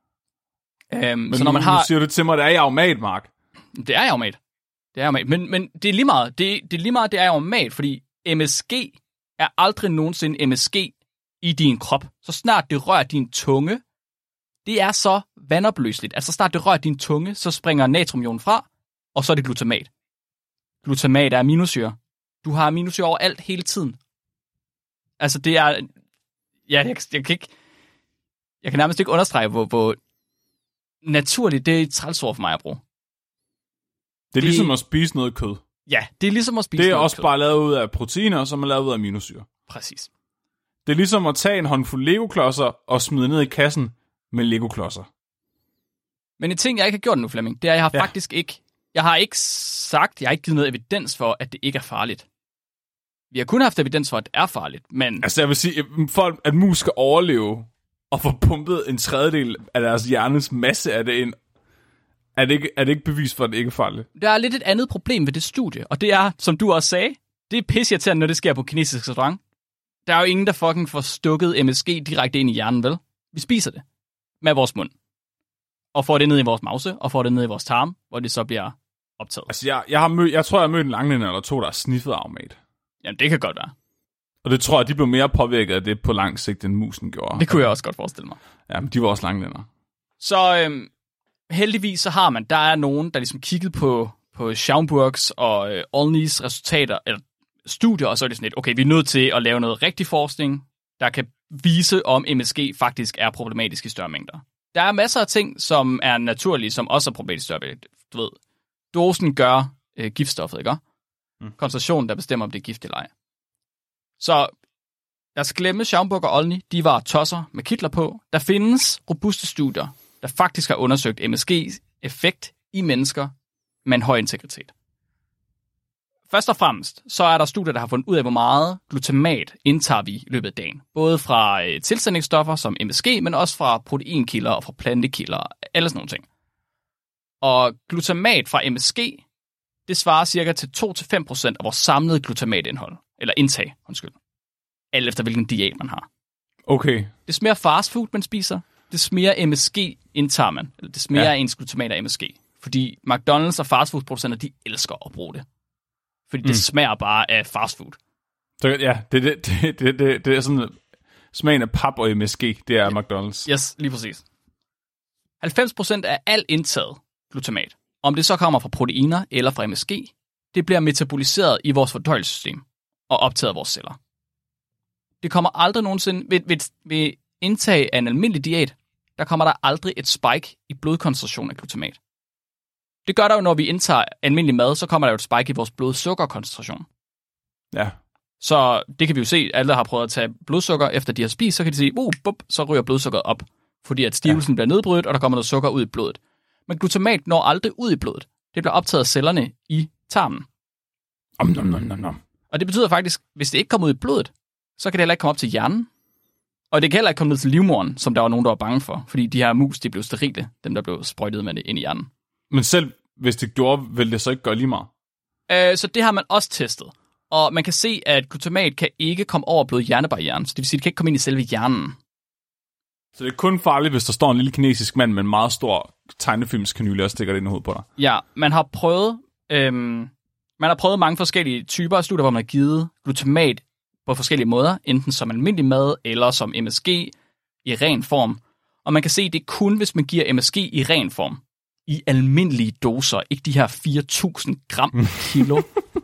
Men så når man nu siger du til mig, det er i aromat, Mark. Det er i aromat. Det er aromat. Men det er lige meget. Det er lige meget, det er i aromat, fordi MSG er aldrig nogensinde MSG i din krop. Så snart det rører din tunge, det er så vandopløseligt. Altså snart det rører din tunge, så springer natriumionen fra, og så er det glutamat. Glutamat er aminosyre. Du har aminosyre overalt hele tiden. Altså det er... Ja, jeg kan nærmest ikke understrege, hvor naturligt det er et trælsord for mig at bruge. Det er ligesom at spise noget kød. Ja, det er ligesom at spise noget kød. Det er også bare lavet ud af proteiner, som er lavet ud af aminosyre. Præcis. Det er ligesom at tage en håndfuld Lego-klodser og smide ned i kassen med Lego-klodser. Men en ting, jeg ikke har gjort nu, Flemming, det er, at jeg har faktisk ikke... Jeg har ikke givet noget evidens for, at det ikke er farligt. Vi har kun haft evidens for, at det er farligt, men... Altså, jeg vil sige, for at mus skal overleve og få pumpet en tredjedel af deres hjernes masse af det ind, er det ikke bevis for, at det ikke er farligt? Der er lidt et andet problem ved det studie, og det er, som du også sagde, det er pisseirriterende, når det sker på kinesisk restaurant. Der er jo ingen, der fucking får stukket MSG direkte ind i hjernen, vel? Vi spiser det med vores mund. Og får det ned i vores mause, og får det ned i vores tarm, hvor det så bliver optaget. Altså, jeg tror, jeg har mødt en langlænder eller to, der har sniffet aromat. Jamen, det kan godt være. Og det tror jeg, de blev mere påvirket af det på lang sigt, end musen gjorde. Det kunne jeg også godt forestille mig. Ja, men de var også langlænder. Så heldigvis så har der er nogen, der ligesom kiggede på Schaumburgs og Olney's resultater, eller studier, og så er det sådan lidt, okay, vi er nødt til at lave noget rigtig forskning, der kan vise, om MSG faktisk er problematisk i større mængder. Der er masser af ting, som er naturlige, som også er problematisk i større mængder. Du ved, dosen gør giftstoffet, ikke? Koncentrationen, der bestemmer, om det er gift eller ej. Så lad os glemme Schaumburg og Olney, de var tosser med kitler på. Der findes robuste studier, der faktisk har undersøgt MSG's effekt i mennesker med en høj integritet. Først og fremmest, så er der studier, der har fundet ud af, hvor meget glutamat indtager vi i løbet af dagen. Både fra tilsætningsstoffer som MSG, men også fra proteinkilder og fra plantekilder, alle sådan nogle ting. Og glutamat fra MSG, det svarer cirka til 2-5% af vores samlede glutamatindhold. Eller indtag, alt efter hvilken diæt man har. Okay. Det smager fast food, man spiser. Det smager MSG indtager man. Eller det smager ens glutamat af MSG. Fordi McDonald's og fastfood-producenter, de elsker at bruge det. Fordi det smager bare af fastfood. Så ja, det er sådan smagen af pap og MSG, det er McDonald's. Yes, lige præcis. 90% af alt indtaget glutamat, om det så kommer fra proteiner eller fra MSG, det bliver metaboliseret i vores fordøjelsessystem og optaget af vores celler. Det kommer aldrig nogensinde, ved indtag af en almindelig diæt, der kommer der aldrig et spike i blodkoncentration af glutamat. det gør der jo, når vi indtager almindelig mad, så kommer der jo et spike i vores blodsukkerkoncentration. Ja. Så det kan vi jo se, alle der har prøvet at tage blodsukker, efter de har spist, så kan de sige, så ryger blodsukkeret op, fordi at stivelse bliver nedbrudt, og der kommer noget sukker ud i blodet. Men glutamat når aldrig ud i blodet. Det bliver optaget af cellerne i tarmen. Og det betyder faktisk, hvis det ikke kommer ud i blodet, så kan det heller ikke komme op til hjernen. Og det kan heller ikke komme ned til livmoderen, som der var nogen, der var bange for. Fordi de her mus, de blev sterile, dem der blev sprøjtet med det ind i hjernen. Men selv hvis det gjorde, ville det så ikke gøre lige meget? Så det har man også testet. Og man kan se, at glutamat kan ikke komme over blod-hjernebarrieren. Så det vil sige, at det kan ikke komme ind i selve hjernen. Så det er kun farligt, hvis der står en lille kinesisk mand med en meget stor tegnefilmskanyle og stikker det ind i hovedet på dig? Ja, man har prøvet mange forskellige typer af studier, hvor man har givet glutamat på forskellige måder, enten som almindelig mad eller som MSG i ren form. Og man kan se, at det er kun, hvis man giver MSG i ren form, i almindelige doser, ikke de her 4.000 gram kilo.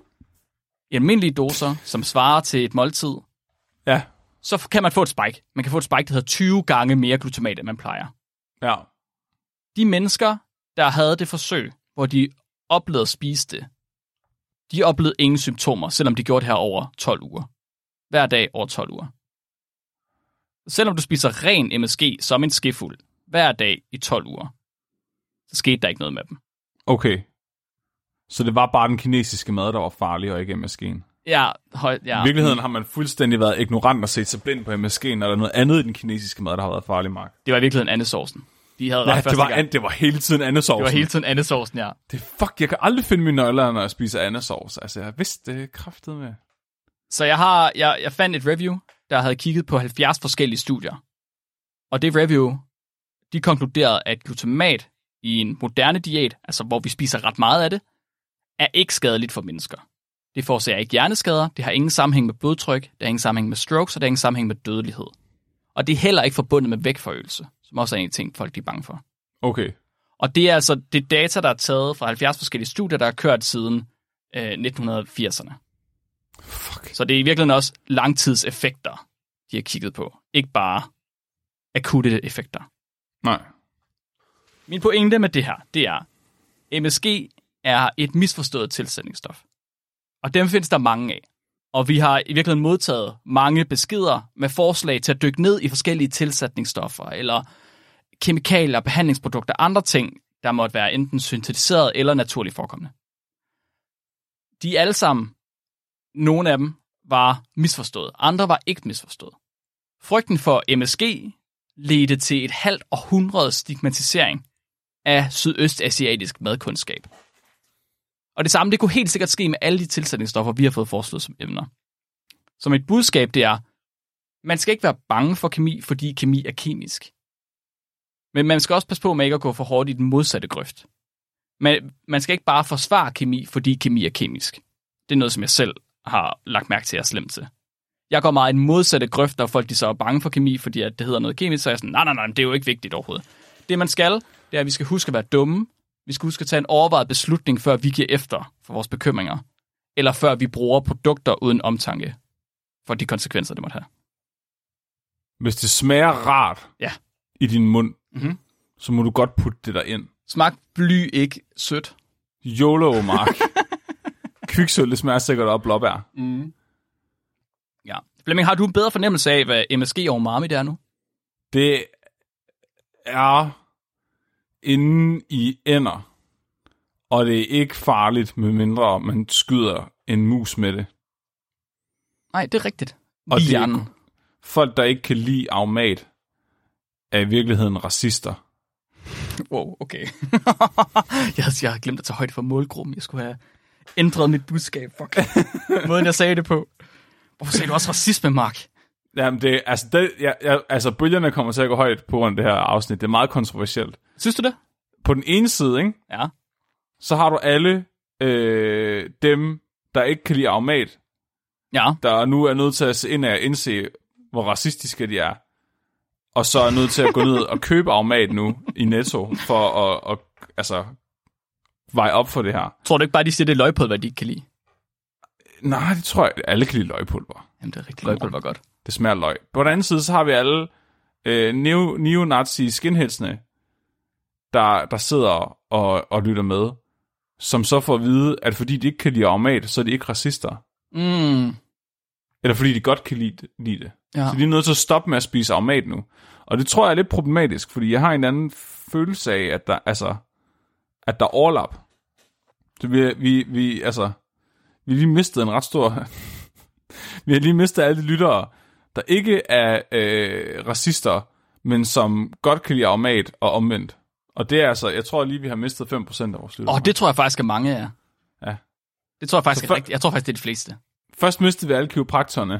I almindelige doser, som svarer til et måltid, ja, så kan man få et spike. Man kan få et spike, der hedder 20 gange mere glutamat, end man plejer. Ja. De mennesker, der havde det forsøg, hvor de oplevede at spise det, de oplevede ingen symptomer, selvom de gjorde det her over 12 uger. Hver dag over 12 uger. Selvom du spiser ren MSG som en skefuld, hver dag i 12 uger, så skete der ikke noget med dem. Okay. Så det var bare den kinesiske mad, der var farlig, og ikke MSG'en? Ja. I virkeligheden har man fuldstændig været ignorant og set sig blind på MSG'en, og der er noget andet i den kinesiske mad, der har været farlig, Mark. Det var i virkeligheden andesaucen. De havde det var hele tiden andesaucen. Det var hele tiden andesaucen, ja. Jeg kan aldrig finde mine nøgler, når jeg spiser andesauce. Altså, jeg vidste det kraftedeme med. Så jeg fandt et review, der havde kigget på 70 forskellige studier. Og det review, de konkluderede, at glutamat i en moderne diæt, altså hvor vi spiser ret meget af det, er ikke skadeligt for mennesker. Det forårsager ikke hjerneskader, det har ingen sammenhæng med blodtryk, det har ingen sammenhæng med strokes, og det har ingen sammenhæng med dødelighed. Og det er heller ikke forbundet med vægtforøgelse, som også er en ting, folk er bange for. Okay. Og det er altså det data, der er taget fra 70 forskellige studier, der har kørt siden 1980'erne. Fuck. Så det er i virkeligheden også langtidseffekter, de har kigget på. Ikke bare akutte effekter. Nej. Min pointe med det her, det er, MSG er et misforstået tilsætningsstof. Og dem findes der mange af. Og vi har i virkeligheden modtaget mange beskeder med forslag til at dykke ned i forskellige tilsætningsstoffer, eller kemikalier, behandlingsprodukter, andre ting, der måtte være enten syntetiseret eller naturligt forekommende. De alle sammen, nogle af dem, var misforstået. Andre var ikke misforstået. Frygten for MSG ledte til et halvt århundredes stigmatisering af sydøstasiatisk madkundskab. Og det samme, det kunne helt sikkert ske med alle de tilsætningsstoffer, vi har fået foreslået som emner. Så mit budskab, det er, man skal ikke være bange for kemi, fordi kemi er kemisk. Men man skal også passe på med ikke at gå for hårdt i den modsatte grøft. Men man skal ikke bare forsvare kemi, fordi kemi er kemisk. Det er noget, som jeg selv har lagt mærke til at slemme til. Jeg går meget i den modsatte grøft, og folk de så er bange for kemi, fordi at det hedder noget kemisk, så jeg er sådan, nej, det er jo ikke vigtigt overhovedet. Det man skal, det er, at vi skal huske at være dumme. Vi skal huske at tage en overvejet beslutning, før vi giver efter for vores bekymringer. Eller før vi bruger produkter uden omtanke for de konsekvenser, det måtte have. Hvis det smager rart i din mund, så må du godt putte det der ind. Smag bly ikke sødt. YOLO, Mark. Kviksølv, det smager sikkert op blåbær. Mm. Ja. Flemming, har du en bedre fornemmelse af, hvad MSG og umami det er nu? Det er inde i ender, og det er ikke farligt, medmindre man skyder en mus med det. Nej, det er rigtigt. Og det er folk, der ikke kan lide aromat, er i virkeligheden racister. Wow, okay. Jeg har glemt at tage højde for målgruppen. Jeg skulle have ændret mit budskab. Fuck. Måden, jeg sagde det på. Hvorfor sagde du også racisme, Mark? Jamen, bølgerne kommer til at gå højt på grund af det her afsnit. Det er meget kontroversielt. Synes du det? På den ene side, ikke? Ja. Så har du alle dem, der ikke kan lide aromat, der nu er nødt til at se ind og indse, hvor racistiske de er. Og så er nødt til at gå ned og købe aromat nu i Netto, for at veje op for det her. Tror du ikke bare, de siger, det er løgpulver, hvad de ikke kan lide? Nej, det tror jeg. Alle kan lide løgpulver. Jamen, det er rigtigt. Løgpulver godt. Det smager løg. På den anden side, så har vi alle neonazi skinheadsene, der sidder og lytter med. som så får at vide, at fordi de ikke kan lide aromat, så er de ikke racister. Eller fordi de godt kan lide det. Ja. Så de er nødt til at stoppe med at spise aromat nu. Og det tror jeg er lidt problematisk, fordi jeg har en anden følelse af, at der er overlap. Så vi har lige mistet en ret stor... vi har lige mistet alle de lyttere, der ikke er racister, men som godt kan lide aromat og omvendt. Og det er altså, jeg tror lige, vi har mistet 5% af vores lyttere. Det tror jeg faktisk er mange, ja. Ja. Det tror jeg faktisk er rigtigt. Jeg tror faktisk, det er de fleste. Først mistede vi alle kiropraktorerne.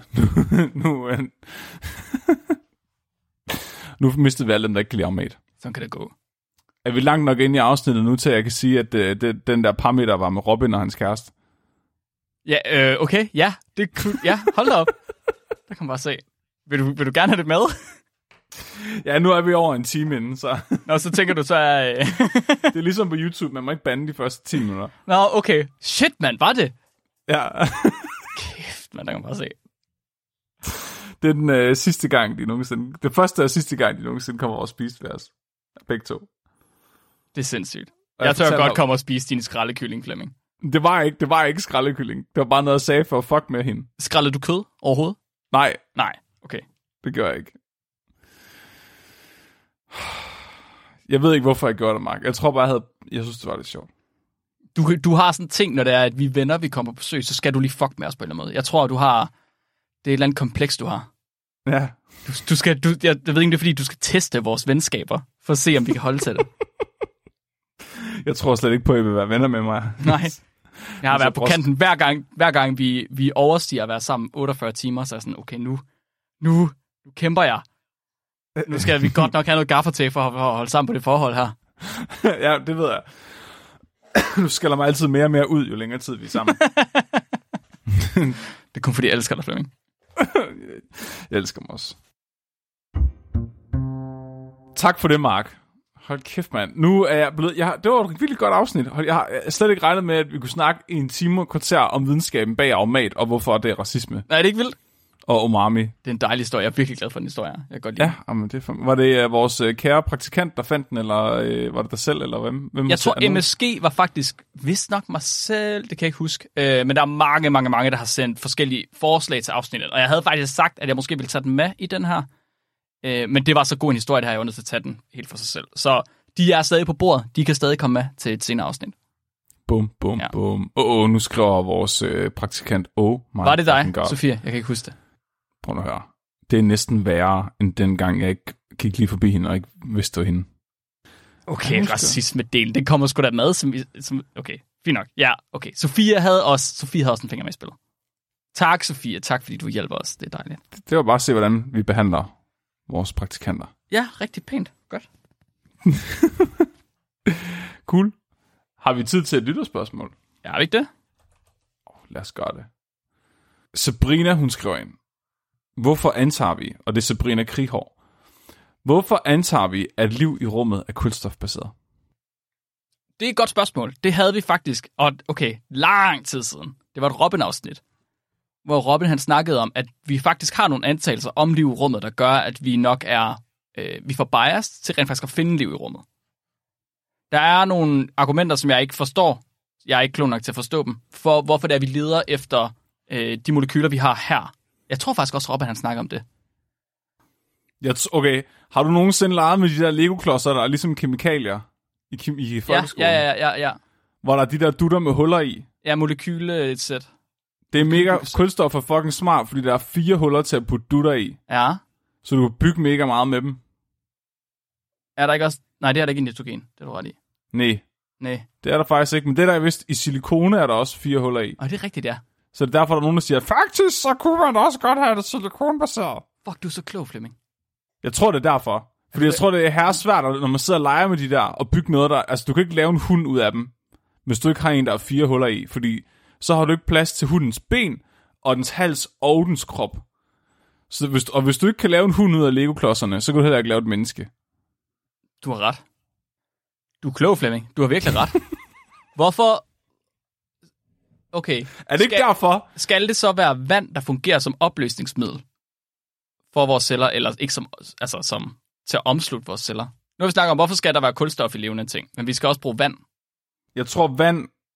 Nu mistede vi alle dem, der ikke kan lide aromat. Sådan kan det gå. Er vi langt nok inde i afsnittet nu, til at jeg kan sige, at den der parameter var med Robin og hans kæreste? Ja, okay. Ja, ja, hold da op. Der kan man bare se. Vil du gerne have det med? Ja, nu er vi over en time inden, så... Nå, så tænker du så... Det er ligesom på YouTube, man må ikke bande de første 10 minutter. Nå, okay. Shit, mand, var det? Ja. Kæft, man, der kan man bare se. Det er den sidste gang, de nogensinde... Det første og sidste gang, de nogensinde kommer over og spise ved os. Begge to. Det er sindssygt. Jeg tør godt komme og spise din skraldekylling, Flemming. Det var ikke skraldekylling. Det var bare noget, jeg sagde for at fuck med hende. Skrællede du kød overhovedet? Nej, okay. Det gjorde jeg ikke. Jeg ved ikke, hvorfor jeg gjorde det, Mark. Jeg tror bare, jeg synes, det var lidt sjovt. Du har sådan en ting, når det er, at vi venner, vi kommer på besøg, så skal du lige fuck med os på en eller anden måde. Jeg tror, du har... Det er et eller andet kompleks, du har. Ja. Jeg ved ikke, det er fordi, du skal teste vores venskaber, for at se, om vi kan holde til det. Jeg tror slet ikke på, at I vil være venner med mig. Nej. Jeg har været på kanten hver gang vi overstiger at være sammen 48 timer, så er sådan, okay, nu kæmper jeg. Nu skal vi godt nok have noget gaffertape for at holde sammen på det forhold her. Ja, det ved jeg. Du skælder mig altid mere og mere ud, jo længere tid vi er sammen. Det er kun fordi, jeg elsker dig, Flemming. Jeg elsker mig også. Tak for det, Mark. Hold kæft, mand. Nu er jeg blevet... det var et virkelig godt afsnit. Jeg har slet ikke regnet med, at vi kunne snakke i en time og kvarter om videnskaben bag aromat, og hvorfor det er racisme. Nej, er det ikke vildt? Og umami. Det er en dejlig historie. Jeg er virkelig glad for den historie. Jeg kan godt lide. Ja, men var det vores kære praktikant, der fandt den, eller var det dig selv, eller hvem jeg tror, MSG var faktisk vist nok mig selv, det kan jeg ikke huske. Men der er mange, der har sendt forskellige forslag til afsnittet. Og jeg havde faktisk sagt, at jeg måske ville tage den med i den her. Men det var så god en historie, det har jeg nødt til at tage den helt for sig selv. Så de er stadig på bordet. De kan stadig komme med til et senere afsnit. Bum. Nu skriver vores praktikant. Var det dig, Sofia? Jeg kan ikke huske det. Prøv at høre. Det er næsten værre, end dengang jeg ikke gik lige forbi hende, og ikke vidste, det var hende. Okay, racisme-delen. Det kommer sgu da med, som... Okay, fint nok. Ja, okay. Sofia havde også en finger med i spillet. Tak, Sofia. Tak, fordi du hjælper os. Det er dejligt. Det var bare at se, hvordan vi behandler vores praktikanter. Ja, rigtig pænt. Godt. Cool. Har vi tid til et lytterspørgsmål? Ja, har vi ikke det? Lad os gøre det. Sabrina, hun skriver ind. Hvorfor antager vi, og det er Sabrina Krighår, hvorfor antager vi, at liv i rummet er kulstofbaseret? Det er et godt spørgsmål. Det havde vi faktisk, og okay, lang tid siden. Det var et Robin-afsnit, hvor Robin han snakkede om, at vi faktisk har nogle antagelser om liv i rummet, der gør, at vi nok er, vi får bias til rent faktisk at finde liv i rummet. Der er nogle argumenter, som jeg ikke forstår. Jeg er ikke klog nok til at forstå dem, for hvorfor det er, vi leder efter de molekyler, vi har her. Jeg tror faktisk også, Robin han snakker om det. Okay, har du nogensinde leget med de der Lego-klodser, der er ligesom kemikalier i folkeskolen? Ja. Hvor der er de der dutter med huller i? Ja, molekyle et sæt. Det er mega, kulstof er fucking smart, fordi der er 4 huller til at putte dutter i. Ja. Så du kan bygge mega meget med dem. Er der ikke også... Nej, det er der ikke i nitrogen, det er du ret i. Nej. Nej. Det er der faktisk ikke, men det der er vist, i silikone er der også 4 huller i. Og det er rigtigt, ja. Så det er derfor, der er nogen, der siger, faktisk, så kunne man også godt have det silikonbaseret. Fuck, du er så klog, Flemming. Jeg tror, det er derfor. Fordi jeg tror, det er her svært, når man sidder og leger med de der, og bygge noget der... Altså, du kan ikke lave en hund ud af dem, hvis du ikke har en, der er 4 huller i. Fordi så har du ikke plads til hundens ben, og dens hals og dens krop. Så hvis du ikke kan lave en hund ud af Lego-klodserne, så kan du heller ikke lave et menneske. Du har ret. Du er klog, Flemming. Du har virkelig ret. Hvorfor... Okay. Er det ikke derfor? Skal det så være vand, der fungerer som opløsningsmiddel for vores celler, eller ikke som til at omslutte vores celler? Nu har vi snakket om, hvorfor skal der være kulstof i levende ting, men vi skal også bruge vand. Jeg tror, vand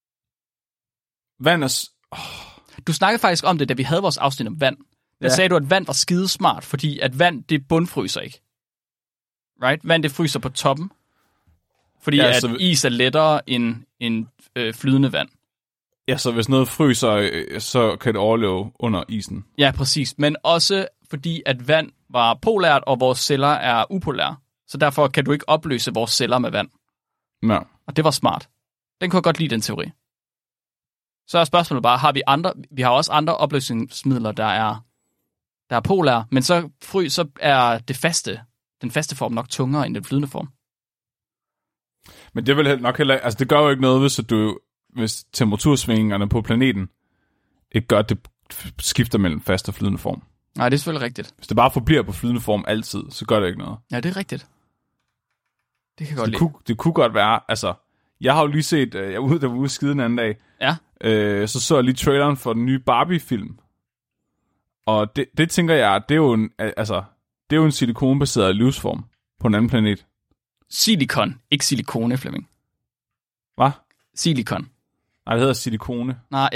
Vand er... Du snakkede faktisk om det, da vi havde vores afsnit om vand. Der sagde du, at vand var skidesmart, fordi at vand, det bundfryser ikke. Right? Vand, det fryser på toppen. Fordi at is er lettere end flydende vand. Ja, så hvis noget fryser, så kan det overleve under isen. Ja, præcis. Men også fordi, at vand var polært, og vores celler er upolære. Så derfor kan du ikke opløse vores celler med vand. Ja. Og det var smart. Den kunne jeg godt lide, den teori. Så er spørgsmålet bare, vi har også andre opløsningsmidler, der er polære, men så er den faste form nok tungere end den flydende form. Men det vil nok heller... Altså, det gør jo ikke noget, hvis temperatursvingningerne på planeten ikke gør, at det skifter mellem fast og flydende form. Nej, det er selvfølgelig rigtigt. Hvis det bare forbliver på flydende form altid, så gør det ikke noget. Ja, det er rigtigt. Det kan godt lide. Det kunne godt være... Altså, jeg har jo lige set... Jeg var ude at skide en anden dag. Ja. Så jeg lige traileren for den nye Barbie-film. Og det tænker jeg, det er jo en silikonbaseret livsform på en anden planet. Silikon, ikke silikone, Flemming. Hvad? Silikon. Nej, det hedder silikone. Nej.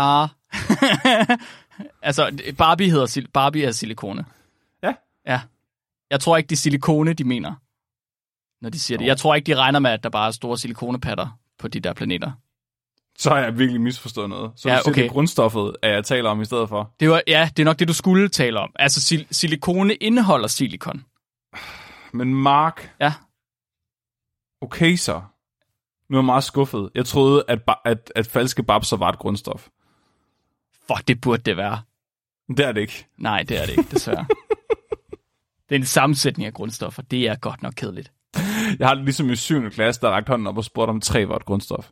Altså, Barbie er silikone. Ja. Ja. Jeg tror ikke, det er silikone, de mener, når de siger det. Jeg tror ikke, de regner med, at der bare er store silikonepatter på de der planeter. Så har jeg virkelig misforstået noget. Så ja, okay. Det er grundstoffet, at jeg taler om i stedet for. Det er nok det, du skulle tale om. Altså, silikone indeholder silikon. Men Mark... Ja? Okay så. Nu er jeg meget skuffet. Jeg troede, at falske babser var et grundstof. Fuck, det burde det være. Det er det ikke. Nej, det er det ikke, desværre. Det er en sammensætning af grundstoffer. Det er godt nok kedeligt. Jeg har det ligesom i 7. klasse, der rakte hånden op og spurgte om træ var et grundstof.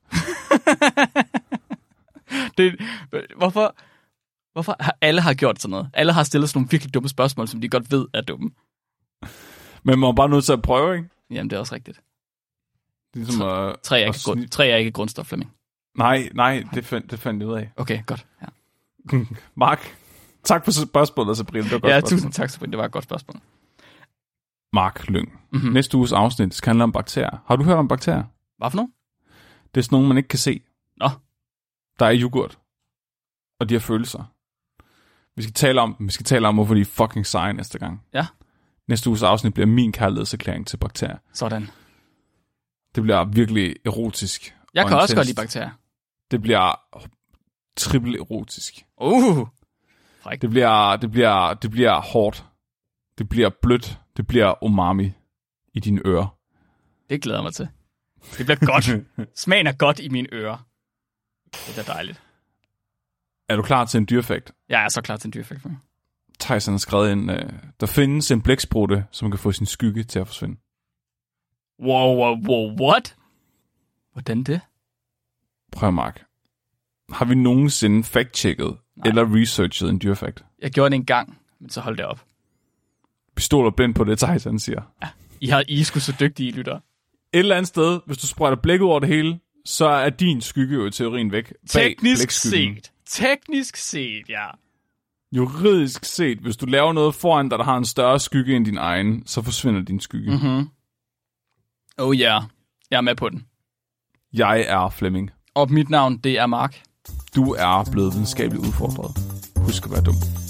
Hvorfor alle har gjort sådan noget? Alle har stillet sådan nogle virkelig dumme spørgsmål, som de godt ved er dumme. Men man er bare nødt til at prøve, ikke? Jamen, det er også rigtigt. Ligesom træ er ikke grundstof, Flemming. Nej, det fandt jeg ud af. Okay, godt. Ja. Mark, tak for spørgsmålet, Sabrina. Det var godt spørgsmål. Tusind tak, Sabrina. Det var et godt spørgsmål. Mark Lyng. Mm-hmm. Næste uges afsnit skal handle om bakterier. Har du hørt om bakterier? Hvad for noget? Det er sådan nogle, man ikke kan se. Nå. Der er yoghurt. Og de har følelser. Vi skal tale om dem. Vi skal tale om, hvorfor de er fucking seje næste gang. Ja. Næste uges afsnit bliver min kærlighedserklæring til bakterier. Sådan. Det bliver virkelig erotisk. Jeg kan også godt lide bakterier. Det bliver triple erotisk. Fræk. Det bliver hårdt. Det bliver blødt. Det bliver umami i dine ører. Det glæder mig til. Det bliver godt. Smagen er godt i mine ører. Det er dejligt. Er du klar til en dyrefakt? Jeg er så klar til en dyrefakt. Tyson har skrevet ind, der findes en blæksprutte, som kan få sin skygge til at forsvinde. Wow, what? Hvordan det? Prøv, Mark. Har vi nogensinde fact-checket eller researchet en dyrefakt? Jeg gjorde det en gang, men så hold det op. Pistol og blind på det, Tyson siger. Ja, I er sgu så dygtige, lytter. Et eller andet sted, hvis du sprøjter blæk ud over det hele, så er din skygge jo i teorien væk. Teknisk set, ja. Juridisk set, hvis du laver noget foran dig, der har en større skygge end din egen, så forsvinder din skygge. Mm-hmm. Oh ja, yeah. Jeg er med på den. Jeg er Flemming. Og mit navn, det er Mark. Du er blevet videnskabeligt udfordret. Husk at være dum.